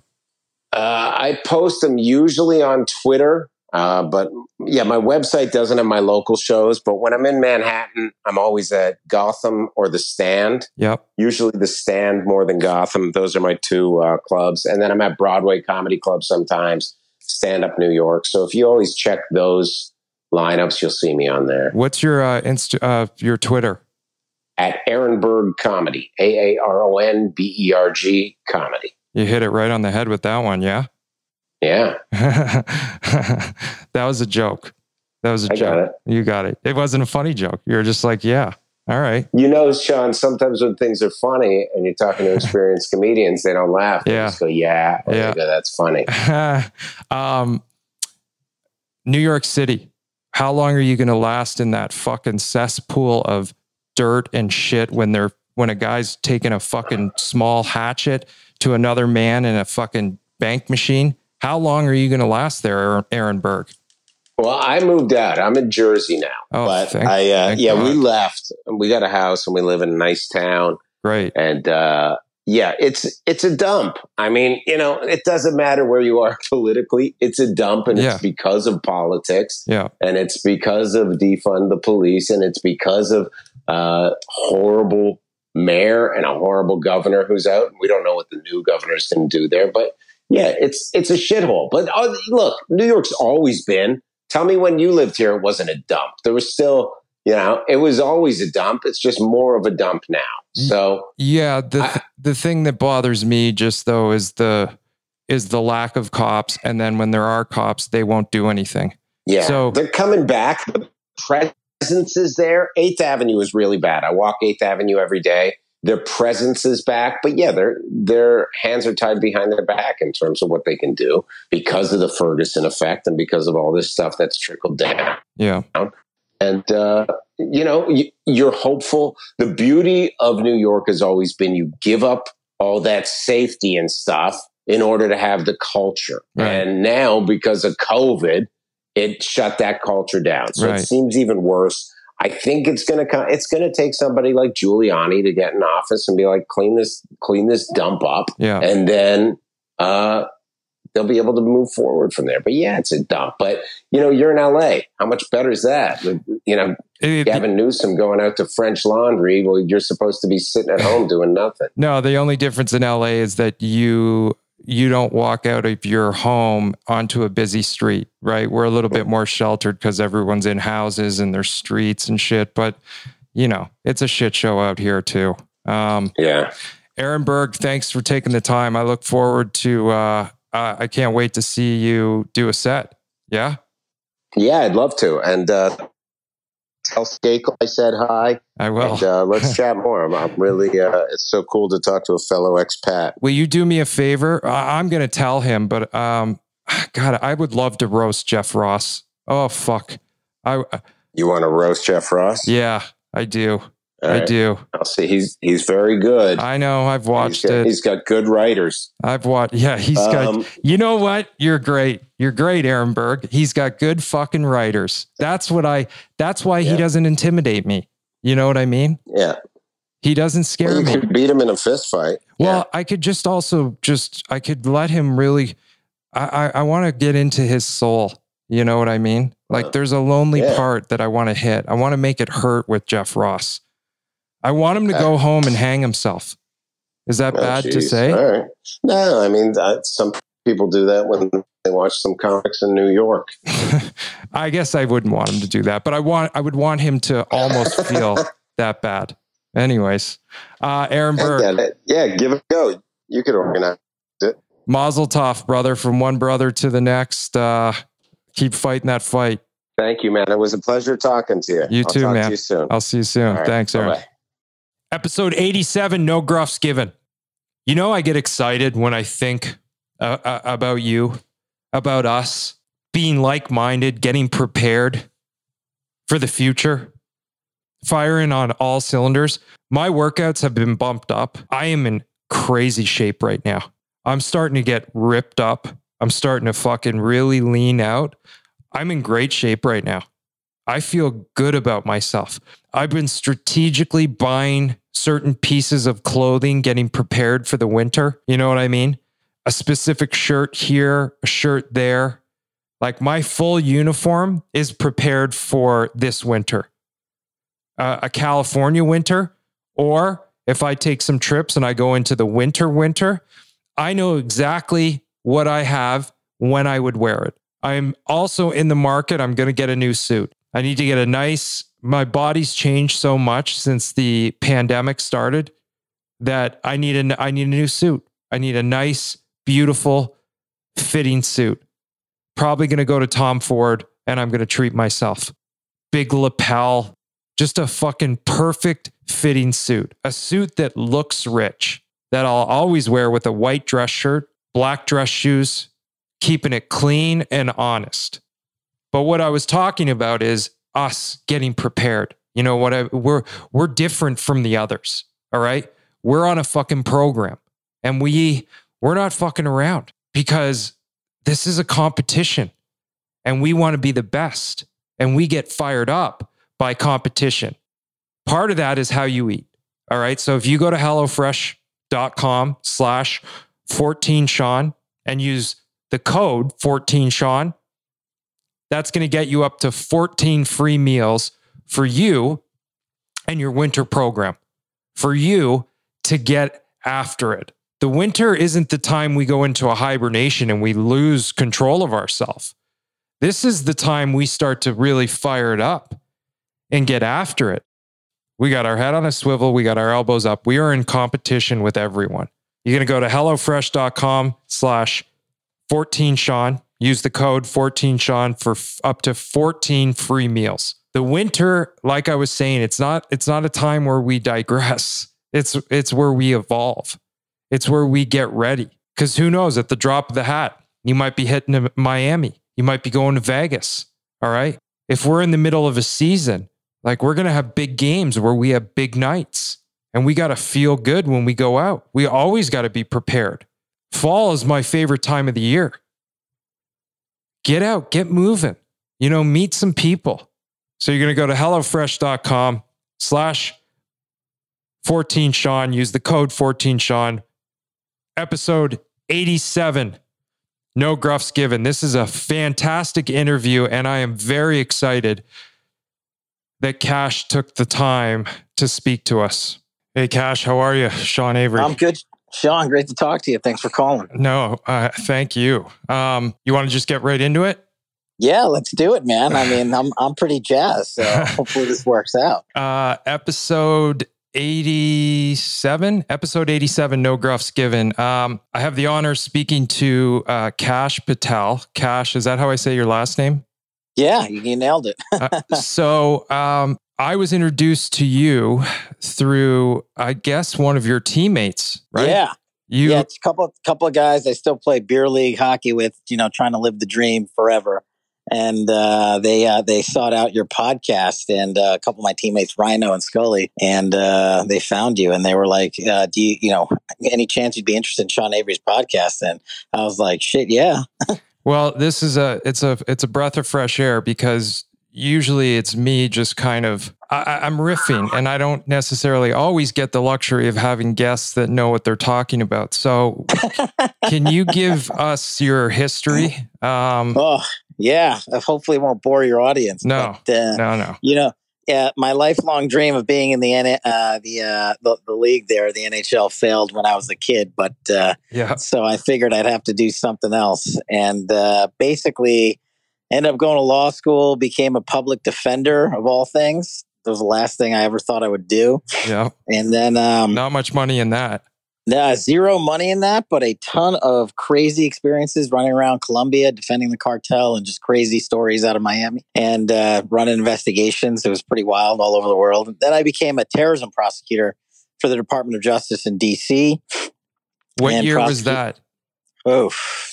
Uh, I post them usually on Twitter, uh, but yeah, my website doesn't have my local shows. But when I'm in Manhattan, I'm always at Gotham or the Stand. Yep. Usually the Stand more than Gotham. Those are my two uh, clubs. And then I'm at Broadway Comedy Club sometimes, Stand Up New York. So if you always check those lineups, you'll see me on there. What's your uh, Insta, uh, your Twitter? At Aaronberg Comedy, A A R O N B E R G Comedy. You hit it right on the head with that one, yeah? Yeah. That was a joke. That was a I joke. got it. You got it. It wasn't a funny joke. You were just like, yeah, all right. You know, Sean, sometimes when things are funny and you're talking to experienced comedians, they don't laugh. They Yeah. just go, yeah, or Yeah. they go, that's funny. um, New York City. How long are you going to last in that fucking cesspool of dirt and shit when they're when a guy's taking a fucking small hatchet to another man in a fucking bank machine? How long are you going to last there, Aaron Berg? Well, I moved out. I'm in Jersey now. Oh, but thank- I, uh, thank yeah, God. we left. We got a house and we live in a nice town. Great. And uh, yeah, it's it's a dump. I mean, you know, it doesn't matter where you are politically. It's a dump, and Yeah. it's because of politics. Yeah. And it's because of defund the police, and it's because of uh, horrible mayor and a horrible governor who's out. We don't know what the new governor's going to do there, but yeah, it's it's a shithole. But uh, look, New York's always been tell me when you lived here, it wasn't a dump. There was still, you know, it was always a dump. It's just more of a dump now. So yeah, the I, the thing that bothers me just though is the is the lack of cops, and then when there are cops, they won't do anything. Yeah, so they're coming back. The presence is there. Eighth Avenue is really bad. I walk Eighth Avenue every day. Their presence is back, but yeah, their their hands are tied behind their back in terms of what they can do because of the Ferguson effect and because of all this stuff that's trickled down. Yeah, and uh, you know, you, you're hopeful. The beauty of New York has always been you give up all that safety and stuff in order to have the culture, right. and now because of COVID, it shut that culture down. So right. it seems even worse. I think it's going to come. It's going to take somebody like Giuliani to get in office and be like, clean this, clean this dump up, yeah. and then uh, they'll be able to move forward from there. But yeah, it's a dump. But you know, you're in L A. How much better is that? You know, it, Gavin Newsom going out to French Laundry. Well, you're supposed to be sitting at home doing nothing. No, the only difference in L A is that you. You don't walk out of your home onto a busy street, right? We're a little bit more sheltered because everyone's in houses and there's streets and shit. But, you know, it's a shit show out here too. Um, yeah. Aaron Berg, thanks for taking the time. I look forward to, uh, uh, I can't wait to see you do a set. Yeah? Yeah, I'd love to. And uh, tell Skakel I said hi. I will. And, uh, let's chat more. I'm, I'm really, uh, it's so cool to talk to a fellow expat. Will you do me a favor? I- I'm going to tell him, but um, God, I would love to roast Jeff Ross. Oh, fuck. I. You want to roast Jeff Ross? Yeah, I do. All I right. do. I'll see. He's he's very good. I know. I've watched he's got, it. He's got good writers. I've watched. Yeah, he's Um, got. You know what? You're great. You're great, Aaron Berg. He's got good fucking writers. That's what I. That's why Yeah. he doesn't intimidate me. You know what I mean? Yeah. He doesn't scare Well, you me. could beat him in a fist fight. Well, Yeah. I could just also just I could let him really. I I, I want to get into his soul. You know what I mean? Like, there's a lonely Yeah. part that I want to hit. I want to make it hurt with Jeff Ross. I want him to Okay. go home and hang himself. Is that Oh, bad to geez. say? All right. No, I mean, uh, some people do that when they watch some comics in New York. I guess I wouldn't want him to do that, but I want I would want him to almost feel that bad. Anyways, uh, Aaron Berg, Yeah, give it a go. You could organize it. Mazel tov, brother, from one brother to the next. Uh, keep fighting that fight. Thank you, man. It was a pleasure talking to you. You I'll too, talk man. To you soon. I'll see you soon. All right. Thanks, Aaron. Bye-bye. Episode eighty-seven, no gruffs given. You know, I get excited when I think uh, uh, about you, about us, being like-minded, getting prepared for the future, firing on all cylinders. My workouts have been bumped up. I am in crazy shape right now. I'm starting to get ripped up. I'm starting to fucking really lean out. I'm in great shape right now. I feel good about myself. I've been strategically buying certain pieces of clothing, getting prepared for the winter. You know what I mean? A specific shirt here, a shirt there. Like, my full uniform is prepared for this winter. Uh, a California winter, or if I take some trips and I go into the winter winter, I know exactly what I have when I would wear it. I'm also in the market. I'm going to get a new suit. I need to get a nice, my body's changed so much since the pandemic started that I need a, I need a new suit. I need a nice, beautiful, fitting suit. Probably going to go to Tom Ford and I'm going to treat myself. Big lapel, just a fucking perfect fitting suit. A suit that looks rich, that I'll always wear with a white dress shirt, black dress shoes, keeping it clean and honest. But what I was talking about is us getting prepared. You know what? I, we're we're different from the others. All right, we're on a fucking program, and we we're not fucking around because this is a competition, and we want to be the best, and we get fired up by competition. Part of that is how you eat. All right, so if you go to HelloFresh dot com slash fourteen Sean and use the code fourteen Sean. That's going to get you up to fourteen free meals for you and your winter program, for you to get after it. The winter isn't the time we go into a hibernation and we lose control of ourselves. This is the time we start to really fire it up and get after it. We got our head on a swivel. We got our elbows up. We are in competition with everyone. You're going to go to HelloFresh.com slash 14 Sean. Use the code fourteen Sean for f- up to fourteen free meals. The winter, like I was saying, it's not, it's not a time where we digress. It's, it's where we evolve. It's where we get ready. Because who knows, at the drop of the hat, you might be hitting to Miami. You might be going to Vegas. All right. If we're in the middle of a season, like we're going to have big games where we have big nights, and we got to feel good when we go out. We always got to be prepared. Fall is my favorite time of the year. Get out, get moving, you know, meet some people. So you're going to go to HelloFresh.com slash 14 Sean. Use the code fourteen Sean. Episode eighty-seven. No gruffs given. This is a fantastic interview, and I am very excited that Cash took the time to speak to us. Hey, Cash, how are you? Sean Avery. I'm good. Sean, great to talk to you. Thanks for calling. No, uh, thank you. Um, you want to just get right into it? Yeah, let's do it, man. I mean, I'm I'm pretty jazzed, so hopefully this works out. Uh, episode eighty-seven, episode eighty-seven, no gruffs given. Um, I have the honor of speaking to uh, Cash Patel. Cash, is that how I say your last name? Yeah, you, you nailed it. uh, so um, I was introduced to you through, I guess, one of your teammates, right? Yeah. You, yeah, it's a couple, couple of guys I still play beer league hockey with, you know, trying to live the dream forever. And uh, they uh, they sought out your podcast, and uh, a couple of my teammates, Rhino and Scully, and uh, they found you, and they were like, uh, "Do you, you know, any chance you'd be interested in Sean Avery's podcast?" And I was like, "Shit, yeah." Well, this is a it's a it's a breath of fresh air, because usually it's me just kind of I, I'm riffing, and I don't necessarily always get the luxury of having guests that know what they're talking about. So, can you give us your history? Um, oh. Yeah, hopefully it won't bore your audience. No, but, uh, no, no. You know, uh, my lifelong dream of being in the uh, the, uh, the the league there, the N H L, failed when I was a kid. But uh, yeah, so I figured I'd have to do something else, and uh, basically ended up going to law school. Became a public defender of all things. That was the last thing I ever thought I would do. Yeah, and then um, not much money in that. Uh, zero money in that, but a ton of crazy experiences running around Colombia, defending the cartel, and just crazy stories out of Miami, and uh, running investigations. It was pretty wild all over the world. Then I became a terrorism prosecutor for the Department of Justice in D C. What year prosecute- was that? Oh,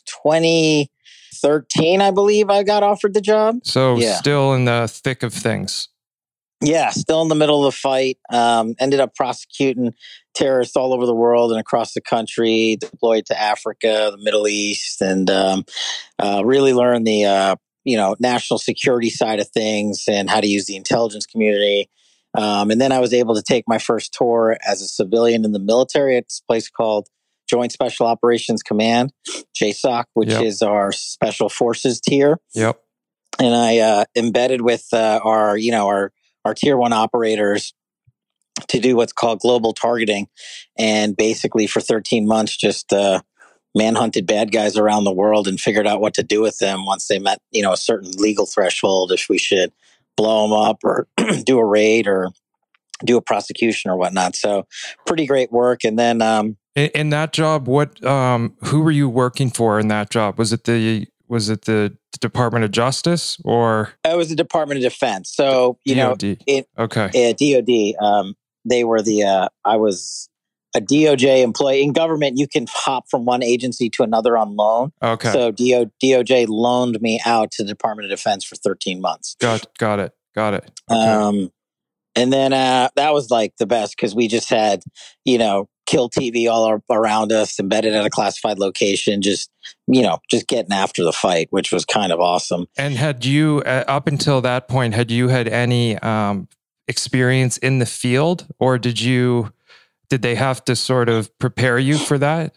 twenty thirteen, I believe I got offered the job. So yeah. Still in the thick of things. Yeah, still in the middle of the fight. Um, ended up prosecuting terrorists all over the world and across the country, deployed to Africa, the Middle East, and um, uh, really learned the uh, you know national security side of things and how to use the intelligence community. Um, and then I was able to take my first tour as a civilian in the military at this place called Joint Special Operations Command, J SOC, which yep. is our special forces tier. Yep. And I uh, embedded with uh, our, you know, our our tier one operators to do what's called global targeting, and basically for thirteen months just uh, manhunted bad guys around the world and figured out what to do with them once they met, you know, a certain legal threshold, if we should blow them up or do a raid or do a prosecution or whatnot. So pretty great work. And then um, in, in that job, what um, who were you working for in that job? Was it the Was it the Department of Justice or? It was the Department of Defense. So, you D O D. know, it, okay. Uh, D O D. Um, they were the, uh, I was a D O J employee. In government, you can hop from one agency to another on loan. Okay. So D O, D O J loaned me out to the Department of Defense for thirteen months. Got, got it. Got it. Okay. Um, and then uh, that was like the best because we just had, you know, Kill T V all around us, embedded at a classified location, just, you know, just getting after the fight, which was kind of awesome. And had you, uh, up until that point, had you had any um, experience in the field, or did you, did they have to sort of prepare you for that?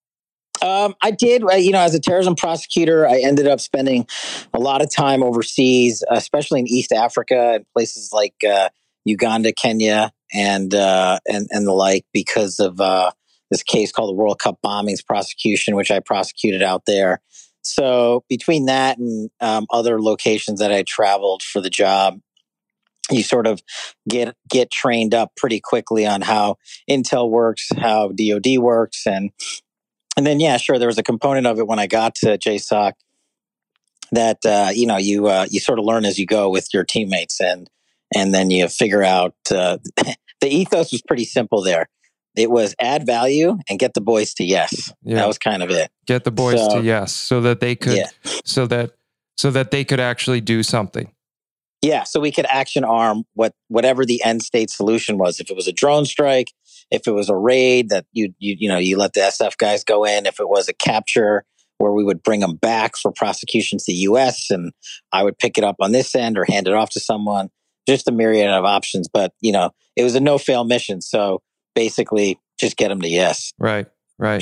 Um, I did, you know, as a terrorism prosecutor, I ended up spending a lot of time overseas, especially in East Africa and places like uh, Uganda, Kenya, and uh, and and the like, because of uh, this case called the World Cup bombings prosecution, which I prosecuted out there. So between that and um, other locations that I traveled for the job, you sort of get get trained up pretty quickly on how Intel works, how D O D works, and and then yeah, sure, there was a component of it when I got to J SOC that uh, you know you uh, you sort of learn as you go with your teammates, and and then you figure out uh, the ethos was pretty simple there. It was add value and get the boys to yes. Yeah. That was kind of it. Get the boys so, to yes, so that they could, yeah. so that so that they could actually do something. Yeah, so we could action arm what whatever the end state solution was. If it was a drone strike, if it was a raid that you you you know you let the S F guys go in, if it was a capture where we would bring them back for prosecution to the U S and I would pick it up on this end or hand it off to someone. Just a myriad of options, but you know it was a no fail mission. So basically, just get them to yes. Right, right.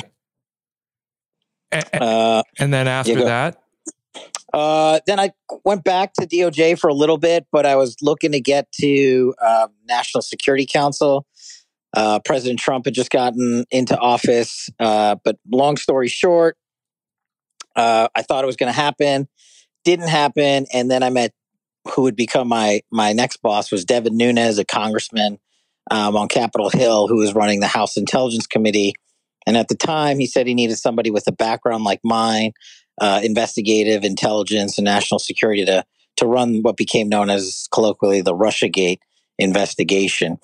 And, uh, and then after that. Uh, then I went back to D O J for a little bit, but I was looking to get to uh, National Security Council. Uh, President Trump had just gotten into office. Uh, but long story short, uh, I thought it was going to happen. Didn't happen. And then I met who would become my my next boss was Devin Nunes, a congressman um, on Capitol Hill, who was running the House Intelligence Committee. And at the time, he said he needed somebody with a background like mine, Uh, investigative intelligence and national security to to run what became known as colloquially the Russiagate investigation.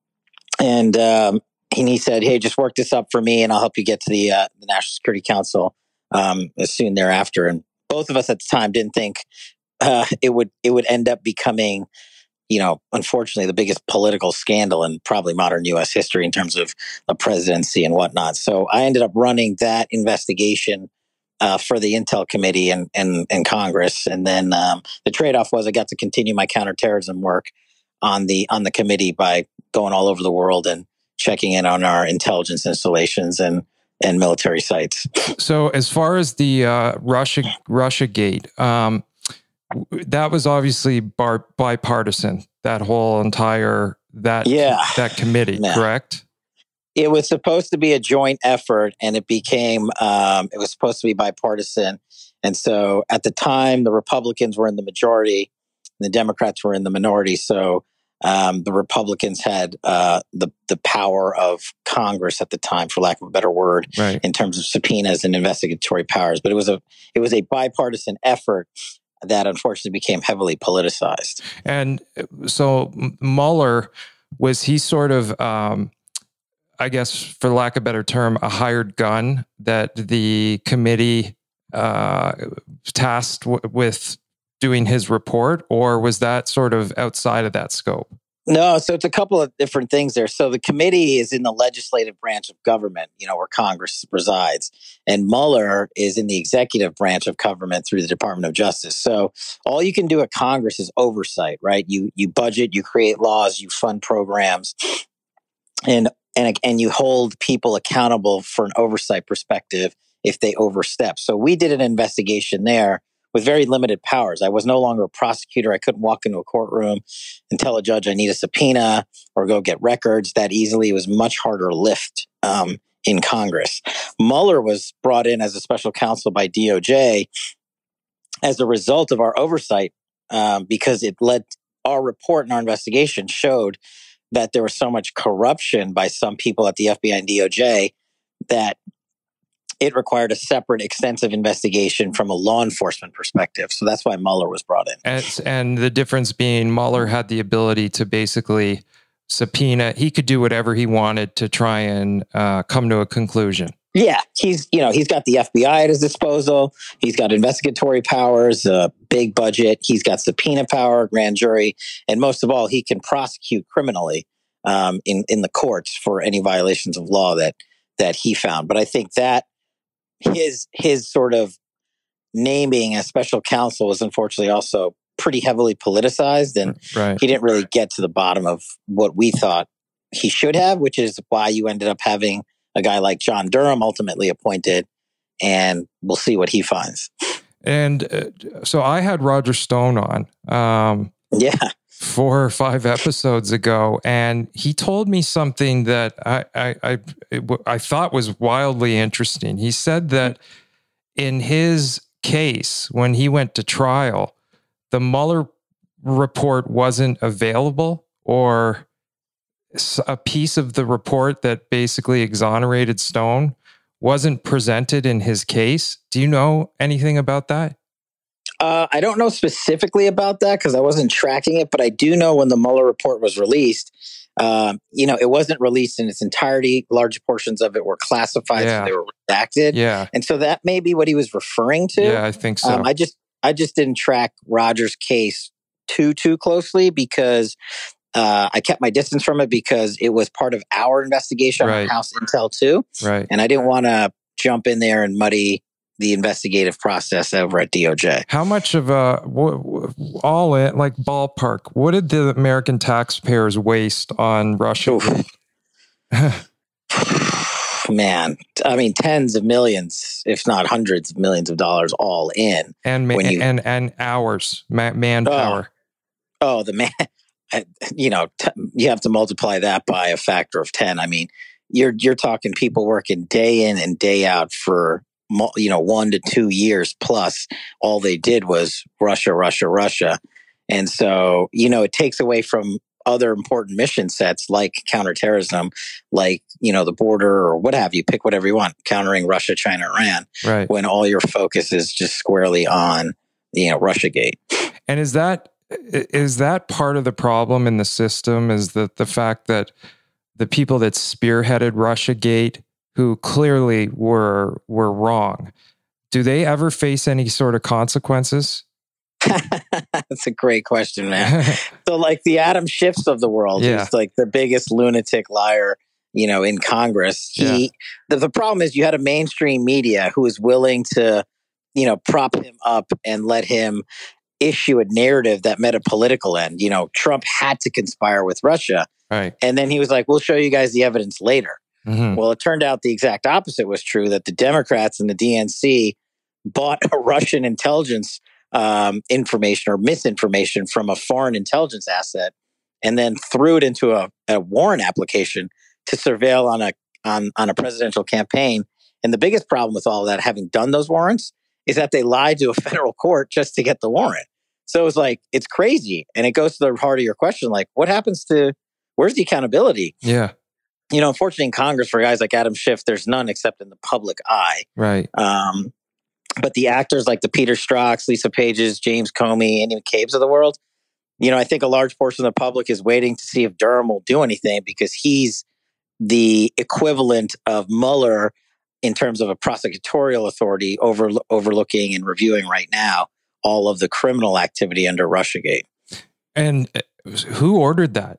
And um, and he said, "Hey, just work this up for me, and I'll help you get to the uh, the National Security Council um, soon thereafter." And both of us at the time didn't think uh, it would it would end up becoming, you know, unfortunately, the biggest political scandal in probably modern U S history in terms of the presidency and whatnot. So I ended up running that investigation Uh, for the Intel Committee and and, and Congress, and then um, the trade-off was I got to continue my counterterrorism work on the on the committee by going all over the world and checking in on our intelligence installations and and military sites. So, as far as the uh, Russia Russiagate, um, that was obviously bar- bipartisan. That whole entire that yeah. that committee, yeah. correct? It was supposed to be a joint effort, and it became, um, it was supposed to be bipartisan. And so at the time, the Republicans were in the majority, and the Democrats were in the minority. So um, the Republicans had uh, the, the power of Congress at the time, for lack of a better word, right. in terms of subpoenas and investigatory powers. But it was a, it was a bipartisan effort that unfortunately became heavily politicized. And so Mueller, was he sort of... Um, I guess, for lack of a better term, a hired gun that the committee uh, tasked w- with doing his report, or was that sort of outside of that scope? No, so it's a couple of different things there. So the committee is in the legislative branch of government, you know, where Congress resides, and Mueller is in the executive branch of government through the Department of Justice. So all you can do at Congress is oversight, right? You you budget, you create laws, you fund programs, and And, and you hold people accountable for an oversight perspective if they overstep. So we did an investigation there with very limited powers. I was no longer a prosecutor. I couldn't walk into a courtroom and tell a judge I need a subpoena or go get records that easily. It was much harder lift um, in Congress. Mueller was brought in as a special counsel by D O J as a result of our oversight um, because it led, our report and our investigation showed that there was so much corruption by some people at the F B I and D O J that it required a separate, extensive investigation from a law enforcement perspective. So that's why Mueller was brought in. And, and the difference being Mueller had the ability to basically subpoena. He could do whatever he wanted to try and uh, come to a conclusion. Yeah, he's you know he's got the F B I at his disposal. He's got investigatory powers, a big budget. He's got subpoena power, grand jury, and most of all, he can prosecute criminally um, in in the courts for any violations of law that that he found. But I think that his his sort of naming as special counsel was unfortunately also pretty heavily politicized, and right. he didn't really get to the bottom of what we thought he should have, which is why you ended up having a guy like John Durham ultimately appointed, and we'll see what he finds. And uh, so I had Roger Stone on, um, yeah, four or five episodes ago, and he told me something that I I I, it, I thought was wildly interesting. He said that in his case, when he went to trial, the Mueller report wasn't available, or a piece of the report that basically exonerated Stone wasn't presented in his case. Do you know anything about that? Uh, I don't know specifically about that because I wasn't tracking it, but I do know when the Mueller report was released, um, you know, it wasn't released in its entirety. Large portions of it were classified, Yeah. so they were redacted. Yeah. And so that may be what he was referring to. Yeah, I think so. Um, I just, I just didn't track Roger's case too, too closely because uh, I kept my distance from it because it was part of our investigation Right. on House Intel too. Right. And I didn't want to jump in there and muddy the investigative process over at D O J. How much of a, w- w- all in, like ballpark, what did the American taxpayers waste on Russia? Man, I mean, tens of millions, if not hundreds of millions of dollars all in. And ma- when you- and and hours, ma- manpower. Oh, the man, I- you know, t- you have to multiply that by a factor of ten. I mean, you're you're talking people working day in and day out for, mul- you know, one to two years plus. All they did was Russia, Russia, Russia. And so, you know, it takes away from other important mission sets like counterterrorism, like, you know, the border or what have you, pick whatever you want, countering Russia, China, Iran, Right. when all your focus is just squarely on, you know, Russiagate. And is that is that part of the problem in the system? Is that the fact that the people that spearheaded Russiagate, who clearly were were wrong, do they ever face any sort of consequences? That's a great question, man. So like the Adam Schiffs of the world, Yeah. who's like the biggest lunatic liar, you know, in Congress. He, Yeah. the, the problem is you had a mainstream media who was willing to, you know, prop him up and let him issue a narrative that met a political end. You know, Trump had to conspire with Russia. Right. And then he was like, we'll show you guys the evidence later. Mhm. Well, it turned out the exact opposite was true, that the Democrats and the D N C bought a Russian intelligence um, information or misinformation from a foreign intelligence asset and then threw it into a, a warrant application to surveil on a on, on a presidential campaign. And the biggest problem with all of that, having done those warrants, is that they lied to a federal court just to get the warrant. So it was like, it's crazy. And it goes to the heart of your question, like, what happens to, where's the accountability? Yeah. You know, unfortunately in Congress for guys like Adam Schiff, there's none except in the public eye. Right. Um, but the actors like the Peter Strzok's, Lisa Page's, James Comey, Andy McCabe's of the world, you know, I think a large portion of the public is waiting to see if Durham will do anything because he's the equivalent of Mueller in terms of a prosecutorial authority over, overlooking and reviewing right now all of the criminal activity under Russiagate. And who ordered that?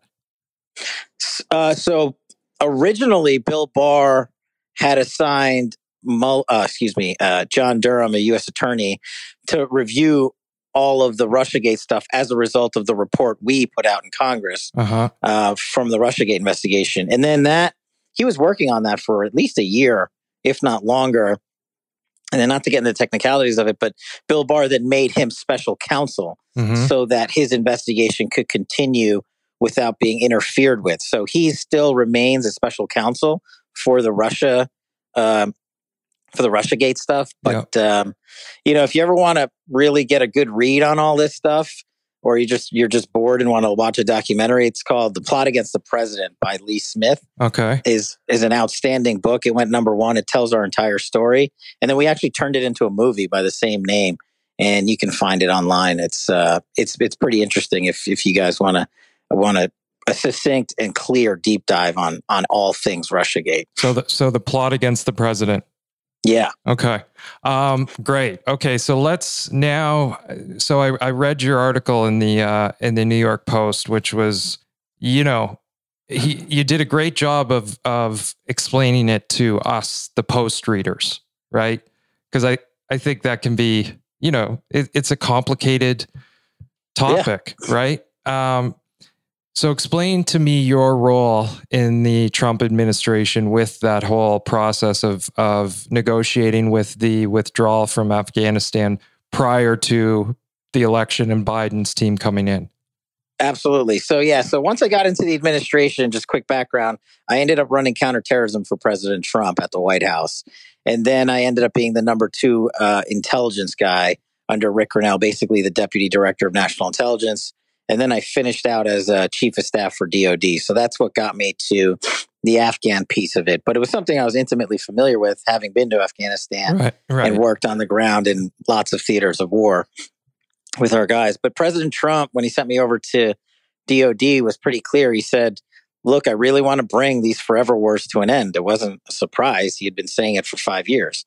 Uh, so originally, Bill Barr had assigned, Mul- uh, excuse me, uh, John Durham, a U S attorney, to review all of the Russiagate stuff as a result of the report we put out in Congress Uh-huh. uh, from the Russiagate investigation. And then that he was working on that for at least a year, if not longer. And then not to get into the technicalities of it, but Bill Barr then made him special counsel Mhm. so that his investigation could continue without being interfered with. So he still remains a special counsel for the Russia, um, for the Russiagate stuff. But um, you know, if you ever want to really get a good read on all this stuff, or you just you're just bored and want to watch a documentary, it's called "The Plot Against the President" by Lee Smith. Okay. is is an outstanding book. It went number one. It tells our entire story, and then we actually turned it into a movie by the same name, and you can find it online. It's uh, it's it's pretty interesting if if you guys want to want to a succinct and clear deep dive on on all things Russiagate. So the so the plot against the president. Yeah. Okay. Um, great. Okay. So let's now, so I, I read your article in the, uh, in the New York Post, which was, you know, he, you did a great job of, of explaining it to us, the Post readers, right? Cause I, I think that can be, you know, it, it's a complicated topic, yeah. right? Um, So explain to me your role in the Trump administration with that whole process of of negotiating with the withdrawal from Afghanistan prior to the election and Biden's team coming in. Absolutely. So yeah, so once I got into the administration, just quick background, I ended up running counterterrorism for President Trump at the White House. And then I ended up being the number two uh, intelligence guy under Rick Grinnell, basically the deputy director of national intelligence. And then I finished out as a chief of staff for D O D. So that's what got me to the Afghan piece of it. But it was something I was intimately familiar with, having been to Afghanistan right, right. and worked on the ground in lots of theaters of war with our guys. But President Trump, when he sent me over to D O D, was pretty clear. He said, look, I really want to bring these forever wars to an end. It wasn't a surprise. He had been saying it for five years.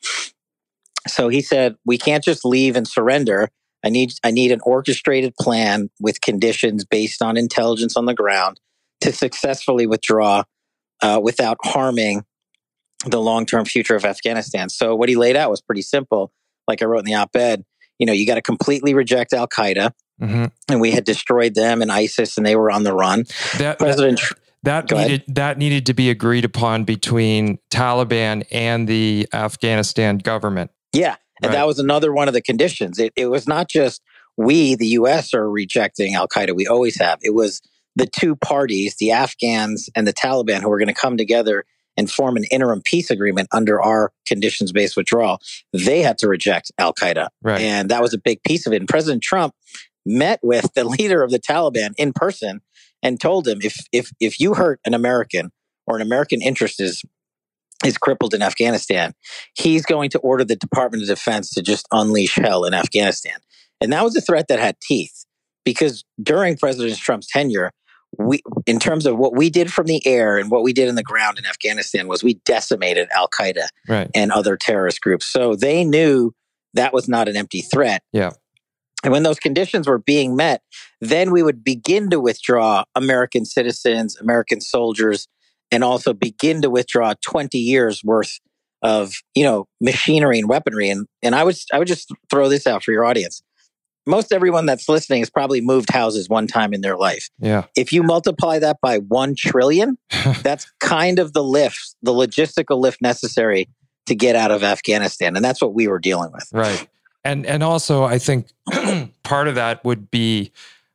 So he said, we can't just leave and surrender. I need I need an orchestrated plan with conditions based on intelligence on the ground to successfully withdraw uh, without harming the long-term future of Afghanistan. So what he laid out was pretty simple. Like I wrote in the op-ed, you know, you got to completely reject Al-Qaeda. Mm-hmm. And we had destroyed them and ISIS, and they were on the run. That, President that, that needed that needed to be agreed upon between Taliban and the Afghanistan government. Yeah. And right. that was another one of the conditions. It, it was not just we, the U S, are rejecting Al-Qaeda. We always have. It was the two parties, the Afghans and the Taliban, who were going to come together and form an interim peace agreement under our conditions-based withdrawal. They had to reject Al-Qaeda. Right. And that was a big piece of it. And President Trump met with the leader of the Taliban in person and told him, if if if you hurt an American or an American interest is is crippled in Afghanistan, he's going to order the Department of Defense to just unleash hell in Afghanistan. And that was a threat that had teeth, because during President Trump's tenure, we, in terms of what we did from the air and what we did in the ground in Afghanistan, was we decimated Al-Qaeda right. and other terrorist groups. So they knew that was not an empty threat. Yeah. And when those conditions were being met, then we would begin to withdraw American citizens, American soldiers, and also begin to withdraw twenty years worth of, you know, machinery and weaponry. And and I would I would just throw this out for your audience. Most everyone that's listening has probably moved houses one time in their life. Yeah. If you multiply that by one trillion, that's kind of the lift, the logistical lift necessary to get out of Afghanistan. And that's what we were dealing with. Right. And and also, I think part of that would be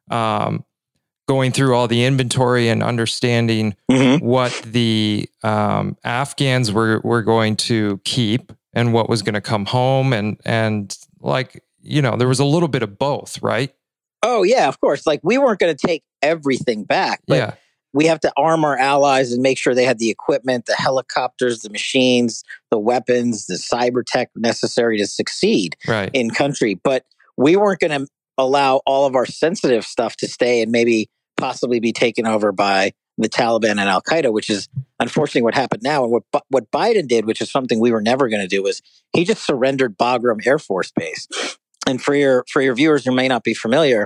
um, going through all the inventory and understanding mm-hmm. what the um, Afghans were were going to keep and what was going to come home, and and like, you know, there was a little bit of both, right? Oh yeah, of course. Like, we weren't going to take everything back, but yeah. we have to arm our allies and make sure they had the equipment, the helicopters, the machines, the weapons, the cyber tech necessary to succeed right. in country. But we weren't going to allow all of our sensitive stuff to stay and maybe possibly be taken over by the Taliban and Al-Qaeda, which is unfortunately what happened now. And what what Biden did, which is something we were never going to do, was he just surrendered Bagram Air Force Base. And for your for your viewers who may not be familiar,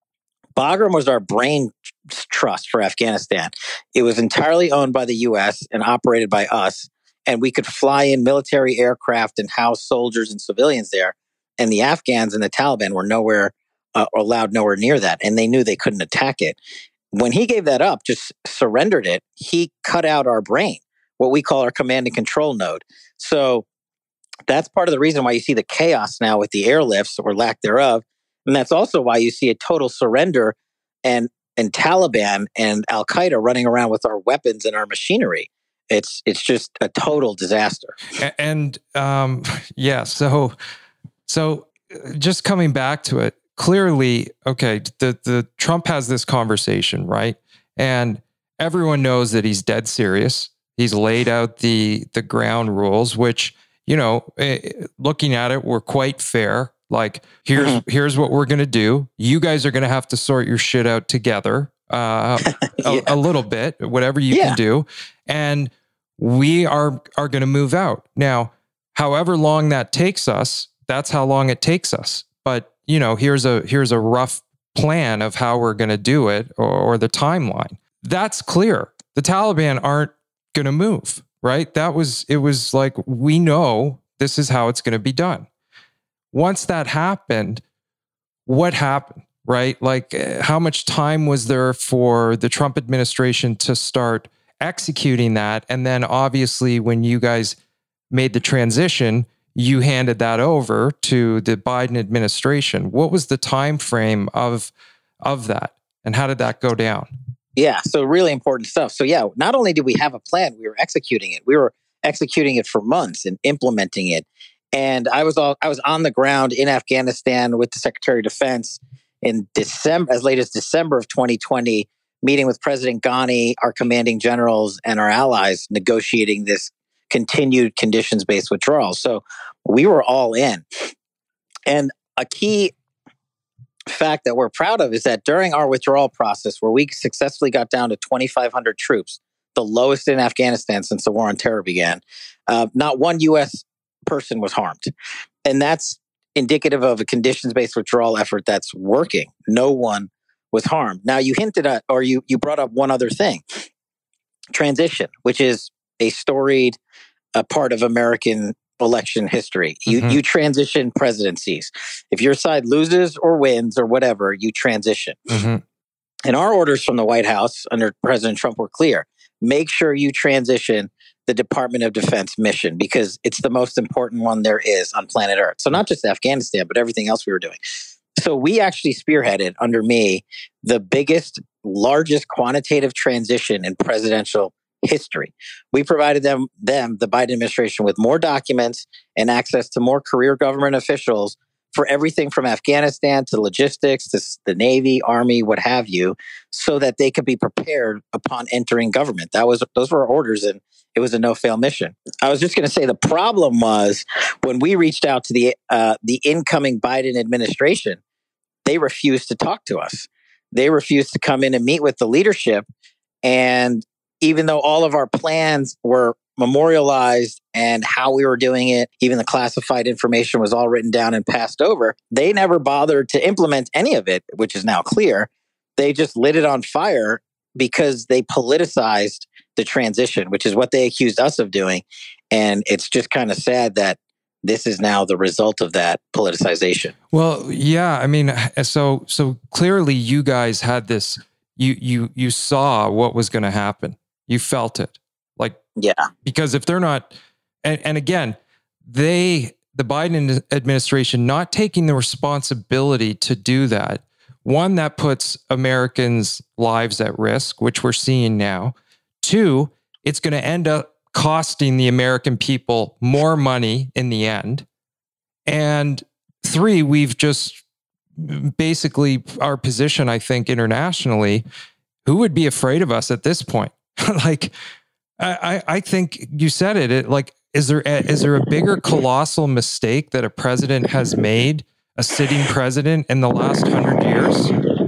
Bagram was our brain trust for Afghanistan. It was entirely owned by the U S and operated by us. And we could fly in military aircraft and house soldiers and civilians there. And the Afghans and the Taliban were nowhere uh, allowed nowhere near that. And they knew they couldn't attack it. When he gave that up, just surrendered it, he cut out our brain, what we call our command and control node. So that's part of the reason why you see the chaos now with the airlifts or lack thereof. And that's also why you see a total surrender and and Taliban and Al-Qaeda running around with our weapons and our machinery. It's it's just a total disaster. And um, yeah, so so just coming back to it, clearly, okay, the the Trump has this conversation, right? And everyone knows that he's dead serious. He's laid out the the ground rules, which, you know, looking at it, were quite fair. Like, here's mm-hmm. here's what we're going to do. You guys are going to have to sort your shit out together uh, yeah. a, a little bit, whatever you yeah. can do. And we are are going to move out. Now, however long that takes us, that's how long it takes us. But, you know, here's a here's a rough plan of how we're going to do it, or, or the timeline. That's clear. The Taliban aren't going to move, right? That was, it was like, we know this is how it's going to be done. Once that happened, what happened, right? Like, how much time was there for the Trump administration to start executing that? And then obviously when you guys made the transition, you handed that over to the Biden administration. What was the time frame of, of that? And how did that go down? Yeah, so really important stuff. So yeah, not only did we have a plan, we were executing it. We were executing it for months and implementing it. And I was all I was on the ground in Afghanistan with the Secretary of Defense in December, as late as December of twenty twenty, meeting with President Ghani, our commanding generals, and our allies, negotiating this continued conditions-based withdrawal. So we were all in. And a key fact that we're proud of is that during our withdrawal process, where we successfully got down to twenty-five hundred troops, the lowest in Afghanistan since the war on terror began, uh, not one U S person was harmed. And that's indicative of a conditions-based withdrawal effort that's working. No one was harmed. Now, you hinted at, or you, you brought up one other thing, transition, which is a storied uh, part of American election history. You, mm-hmm. you transition presidencies. If your side loses or wins or whatever, you transition. Mm-hmm. And our orders from the White House under President Trump were clear. Make sure you transition the Department of Defense mission, because it's the most important one there is on planet Earth. So not just Afghanistan, but everything else we were doing. So we actually spearheaded, under me, the biggest, largest quantitative transition in presidential history. We provided them, them, the Biden administration, with more documents and access to more career government officials for everything from Afghanistan to logistics to the Navy, Army, what have you, so that they could be prepared upon entering government. That was those were our orders, and it was a no-fail mission. I was just going to say the problem was when we reached out to the uh, the incoming Biden administration, they refused to talk to us. They refused to come in and meet with the leadership. And even though all of our plans were memorialized and how we were doing it, even the classified information was all written down and passed over, they never bothered to implement any of it, which is now clear. They just lit it on fire because they politicized the transition, which is what they accused us of doing. And it's just kind of sad that this is now the result of that politicization. Well, yeah, I mean, so so clearly you guys had this, you you you saw what was going to happen. You felt it. Like, yeah, because if they're not, and, and again, they, the Biden administration, not taking the responsibility to do that. One, that puts Americans' lives at risk, which we're seeing now. Two, it's going to end up costing the American people more money in the end. And three, we've just basically our position, I think, internationally, who would be afraid of us at this point? Like, I, I think you said it, it. Like, is there a, is there a bigger colossal mistake that a president has made, a sitting president, in the last hundred years?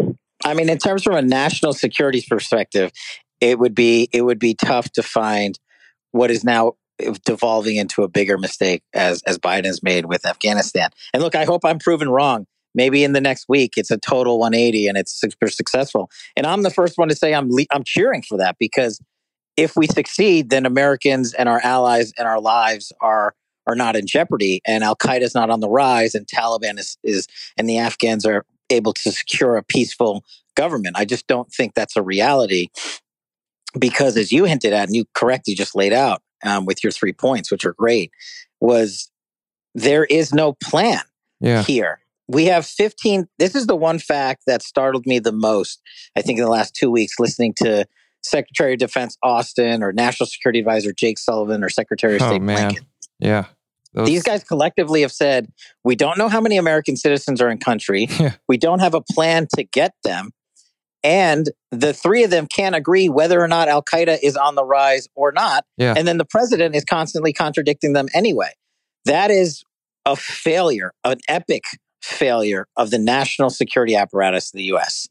I mean, in terms from a national security perspective, it would be it would be tough to find what is now devolving into a bigger mistake as as Biden has made with Afghanistan. And look, I hope I'm proven wrong. Maybe in the next week, it's a total one eighty and it's super successful. And I'm the first one to say I'm le- I'm cheering for that, because if we succeed, then Americans and our allies and our lives are are not in jeopardy, and Al Qaeda is not on the rise, and Taliban is is and the Afghans are able to secure a peaceful government. I just don't think that's a reality, because as you hinted at and you correctly just laid out um, with your three points, which are great, was there is no plan yeah. here. We have fifteen. This is the one fact that startled me the most, I think, in the last two weeks, listening to Secretary of Defense Austin or National Security Advisor Jake Sullivan or Secretary of State oh, man. Blinken. Yeah. Those... These guys collectively have said, we don't know how many American citizens are in country. Yeah. We don't have a plan to get them. And the three of them can't agree whether or not Al Qaeda is on the rise or not. Yeah. And then the president is constantly contradicting them anyway. That is a failure, an epic failure of the national security apparatus of the U S.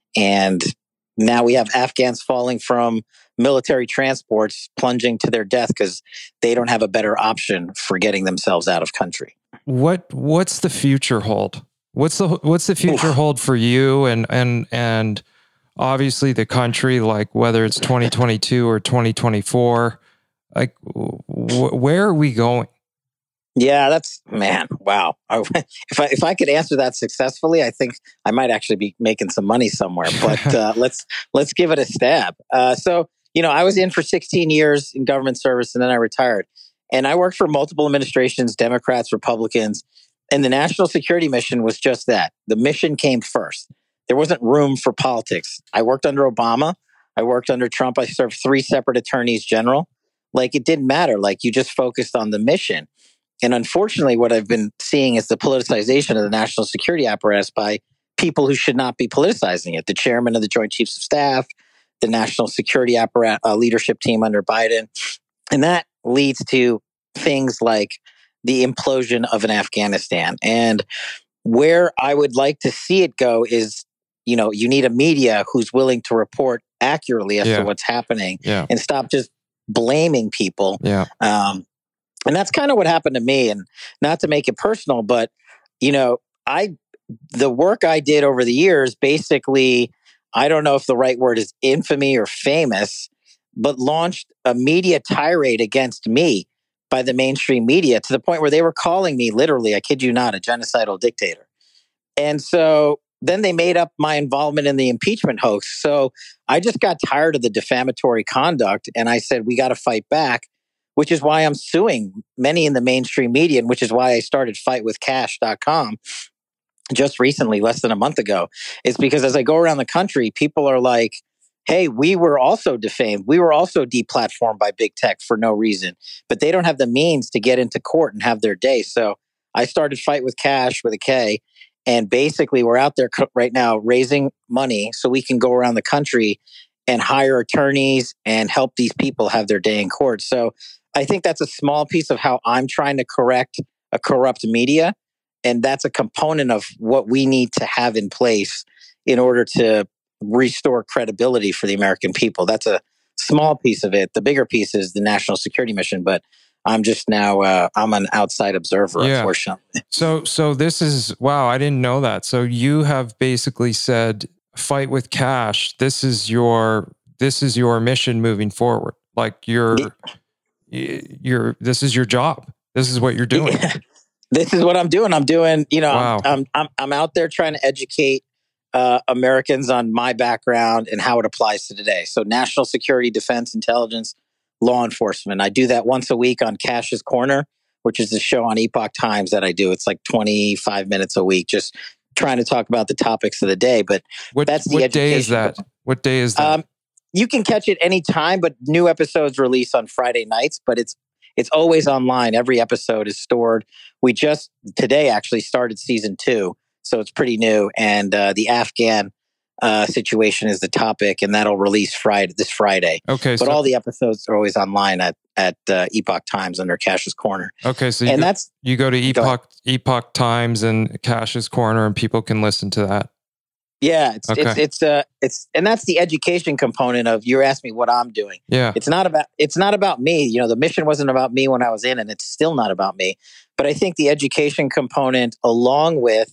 And now we have Afghans falling from military transports, plunging to their death because they don't have a better option for getting themselves out of country. What What's the future hold? What's the What's the future Oof. hold for you and and and obviously the country? Like whether it's twenty twenty-two or twenty twenty-four, like wh- where are we going? Yeah, that's man. Wow. If I if I could answer that successfully, I think I might actually be making some money somewhere. But uh, let's let's give it a stab. Uh, so you know, I was in for sixteen years in government service, and then I retired. And I worked for multiple administrations, Democrats, Republicans, and the national security mission was just that. The mission came first. There wasn't room for politics. I worked under Obama. I worked under Trump. I served three separate attorneys general. like it didn't matter. Like you just focused on the mission. And unfortunately, what I've been seeing is the politicization of the national security apparatus by people who should not be politicizing it. The chairman of the Joint Chiefs of Staff, the national security apparatus uh, leadership team under Biden. And that leads to things like the implosion of an Afghanistan. And where I would like to see it go is, you know, you need a media who's willing to report accurately as Yeah. to what's happening Yeah. and stop just blaming people. Yeah. Um, and that's kind of what happened to me. And not to make it personal, but, you know, I, the work I did over the years, basically, I don't know if the right word is infamy or famous, but launched a media tirade against me by the mainstream media to the point where they were calling me literally, I kid you not, a genocidal dictator. And so then they made up my involvement in the impeachment hoax. So I just got tired of the defamatory conduct. And I said, we got to fight back, which is why I'm suing many in the mainstream media, and which is why I started fight with cash dot com just recently, less than a month ago. It's because as I go around the country, people are like, hey, we were also defamed. We were also deplatformed by big tech for no reason, but they don't have the means to get into court and have their day. So I started Fight with Cash with a K. And basically, we're out there right now raising money so we can go around the country and hire attorneys and help these people have their day in court. So I think that's a small piece of how I'm trying to correct a corrupt media. And that's a component of what we need to have in place in order to restore credibility for the American people. That's a small piece of it. The bigger piece is the national security mission. But I'm just now, uh, I'm an outside observer, Yeah. unfortunately. So, so this is, wow, I didn't know that. So you have basically said, Fight with Cash. This is your, this is your mission moving forward. Like you're, Yeah. you're, this is your job. This is what you're doing. Yeah. This is what I'm doing. I'm doing, you know, Wow. I'm, I'm, I'm, I'm out there trying to educate uh, Americans on my background and how it applies to today. So national security, defense, intelligence, law enforcement. I do that once a week on Cash's Corner, which is the show on Epoch Times that I do. It's like twenty-five minutes a week, just trying to talk about the topics of the day. But What, that's the what day is education. that? What day is that? Um, you can catch it anytime, but new episodes release on Friday nights, but it's it's always online. Every episode is stored. We just today actually started season two, so it's pretty new. And uh, the Afghan uh, situation is the topic, and that'll release Friday this Friday. Okay, But so all the episodes are always online at at uh, Epoch Times under Cash's Corner. okay, so you And go, that's you go to Go Epoch Epoch Times and Cash's Corner, and people can listen to that. yeah, it's Okay. it's it's uh it's and that's the education component of you asked me what I'm doing. Yeah, It's not about it's not about me. You know, the mission wasn't about me when I was in, and it's still not about me. But I think the education component, along with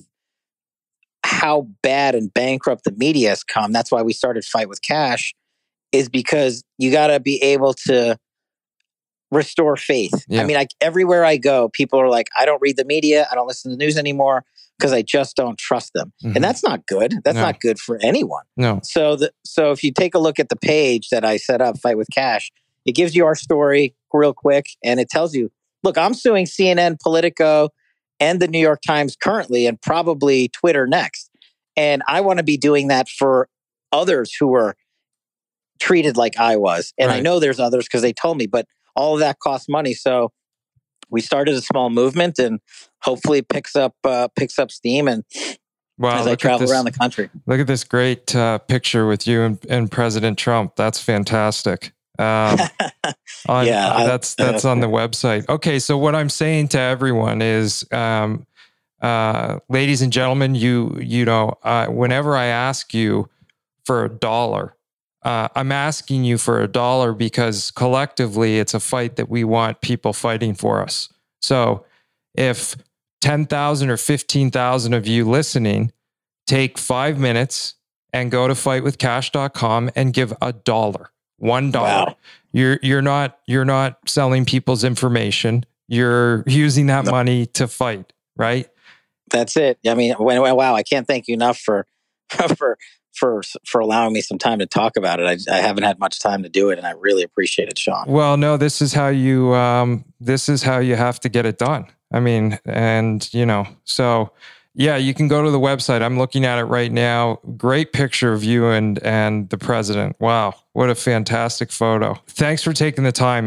how bad and bankrupt the media has come, that's why we started Fight with Cash, is because you got to be able to restore faith. Yeah. I mean, like everywhere I go, people are like, I don't read the media, I don't listen to the news anymore because I just don't trust them. Mhm. And that's not good. That's No. not good for anyone. no, So the so if you take a look at the page that I set up, Fight with Cash, it gives you our story real quick, and it tells you, look, I'm suing C N N, Politico, and the New York Times currently, and probably Twitter next. And I want to be doing that for others who are treated like I was. And I Right. know there's others because they told me, but all of that costs money. So we started a small movement, and hopefully it picks up uh, picks up steam. And wow! as I look at travel this, around the country, look at this great uh, picture with you and, and President Trump. That's fantastic. Um, on, Yeah, I- that's that's on the website. Okay, so what I'm saying to everyone is, um, uh, ladies and gentlemen, you you know, uh, whenever I ask you for a dollar, uh, I'm asking you for a dollar because collectively it's a fight that we want people fighting for us. So if ten thousand or fifteen thousand of you listening take five minutes and go to fight with cash dot com and give a dollar. One dollar. Wow. You're you're not you're not selling people's information. You're using that No. money to fight, right? that's it. I mean, when, wow, I can't thank you enough for for for for allowing me some time to talk about it. I, I haven't had much time to do it, and I really appreciate it, Sean. Well, no, this is how you um this is how you have to get it done. I mean, and you know, so yeah, you can go to the website. I'm looking at it right now. Great picture of you and and the president. Wow, what a fantastic photo. Thanks for taking the time, man.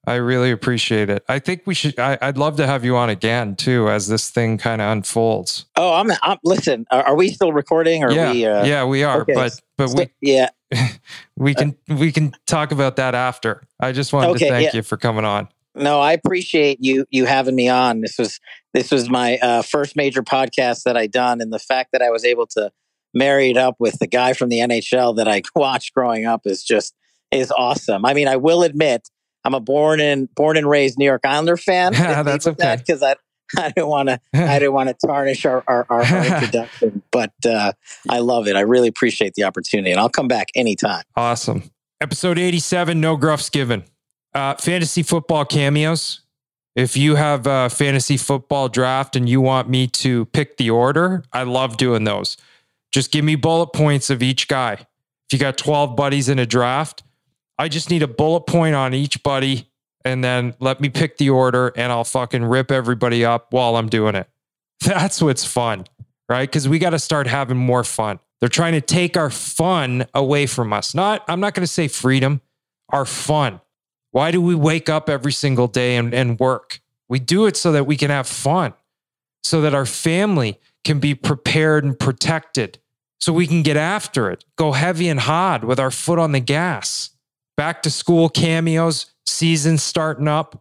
I really appreciate it. I think we should, I, I'd love to have you on again too, as this thing kind of unfolds. Oh, I'm, I'm listen, are, are we still recording? Or yeah, we, uh, yeah, we are, okay. but, but so, we, yeah, we can, we can talk about that after. I just wanted okay, to thank yeah. you for coming on. No, I appreciate you, you having me on. This was, this was my uh, first major podcast that I done. And the fact that I was able to marry it up with the guy from the N H L that I watched growing up is just, is awesome. I mean, I will admit, I'm a born and born and raised New York Islander fan. Yeah, that's okay. Because I I didn't want to I didn't want to tarnish our our, our, our introduction, but uh, I love it. I really appreciate the opportunity, and I'll come back anytime. Awesome. Episode eighty-seven. No gruffs given. Uh, fantasy football cameos. If you have a fantasy football draft and you want me to pick the order, I love doing those. Just give me bullet points of each guy. If you got twelve buddies in a draft, I just need a bullet point on each buddy, and then let me pick the order, and I'll fucking rip everybody up while I'm doing it. That's what's fun, right? Because we got to start having more fun. They're trying to take our fun away from us. Not, I'm not going to say freedom, our fun. Why do we wake up every single day and, and work? We do it so that we can have fun, so that our family can be prepared and protected, so we can get after it, go heavy and hard with our foot on the gas. Back to school cameos, season starting up.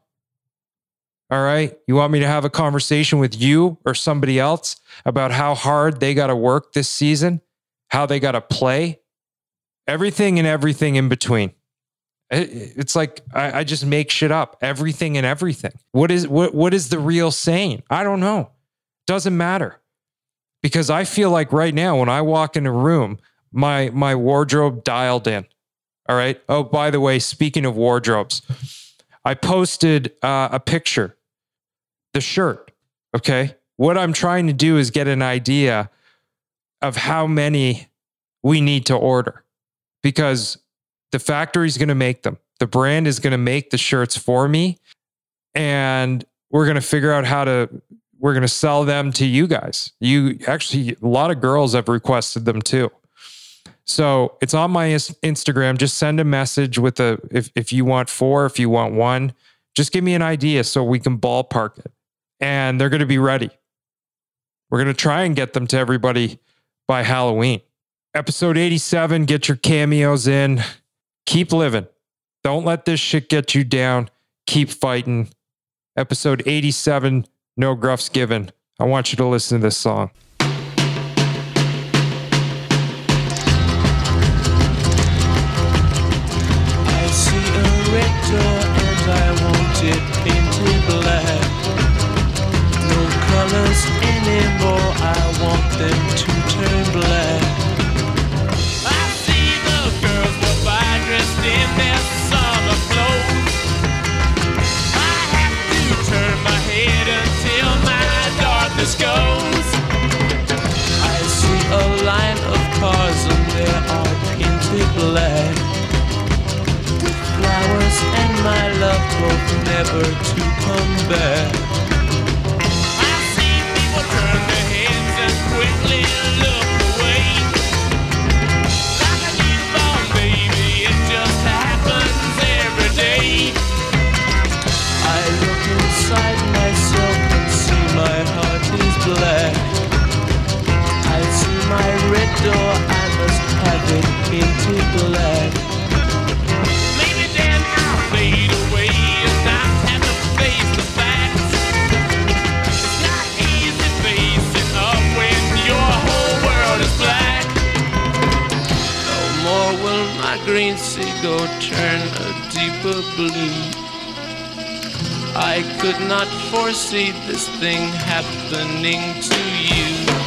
All right. You want me to have a conversation with you or somebody else about how hard they got to work this season, how they got to play, everything and everything in between. It's like I, I just make shit up. Everything and everything. What is what? What is the real saying? I don't know. Doesn't matter, because I feel like right now when I walk in a room, my my wardrobe dialed in. All right. Oh, by the way, speaking of wardrobes, I posted uh, a picture, the shirt. Okay. What I'm trying to do is get an idea of how many we need to order, because the factory's going to make them. The brand is going to make the shirts for me, and we're going to figure out how to, we're going to sell them to you guys. You actually, a lot of girls have requested them too. So it's on my Instagram. Just send a message with a, if, if you want four, if you want one, just give me an idea so we can ballpark it. And they're going to be ready. We're going to try and get them to everybody by Halloween. Episode eighty-seven, get your cameos in. Keep living. Don't let this shit get you down. Keep fighting. Episode eighty-seven, no gruffs given. I want you to listen to this song. And I want it painted black. No colors anymore, I want them to turn black. I see the girls go by dressed in their summer clothes. I have to turn my head until my darkness goes. I see a line of cars and they are painted black. Flowers and my love hope never to come back. I see people turn their heads and quickly look away. Like a newborn baby, it just happens every day. I look inside myself and see my heart is black. I see my red door, I must have it painted black. Fade away and not have to face the facts. It's not easy facing up when your whole world is black. No more will my green seagull turn a deeper blue. I could not foresee this thing happening to you.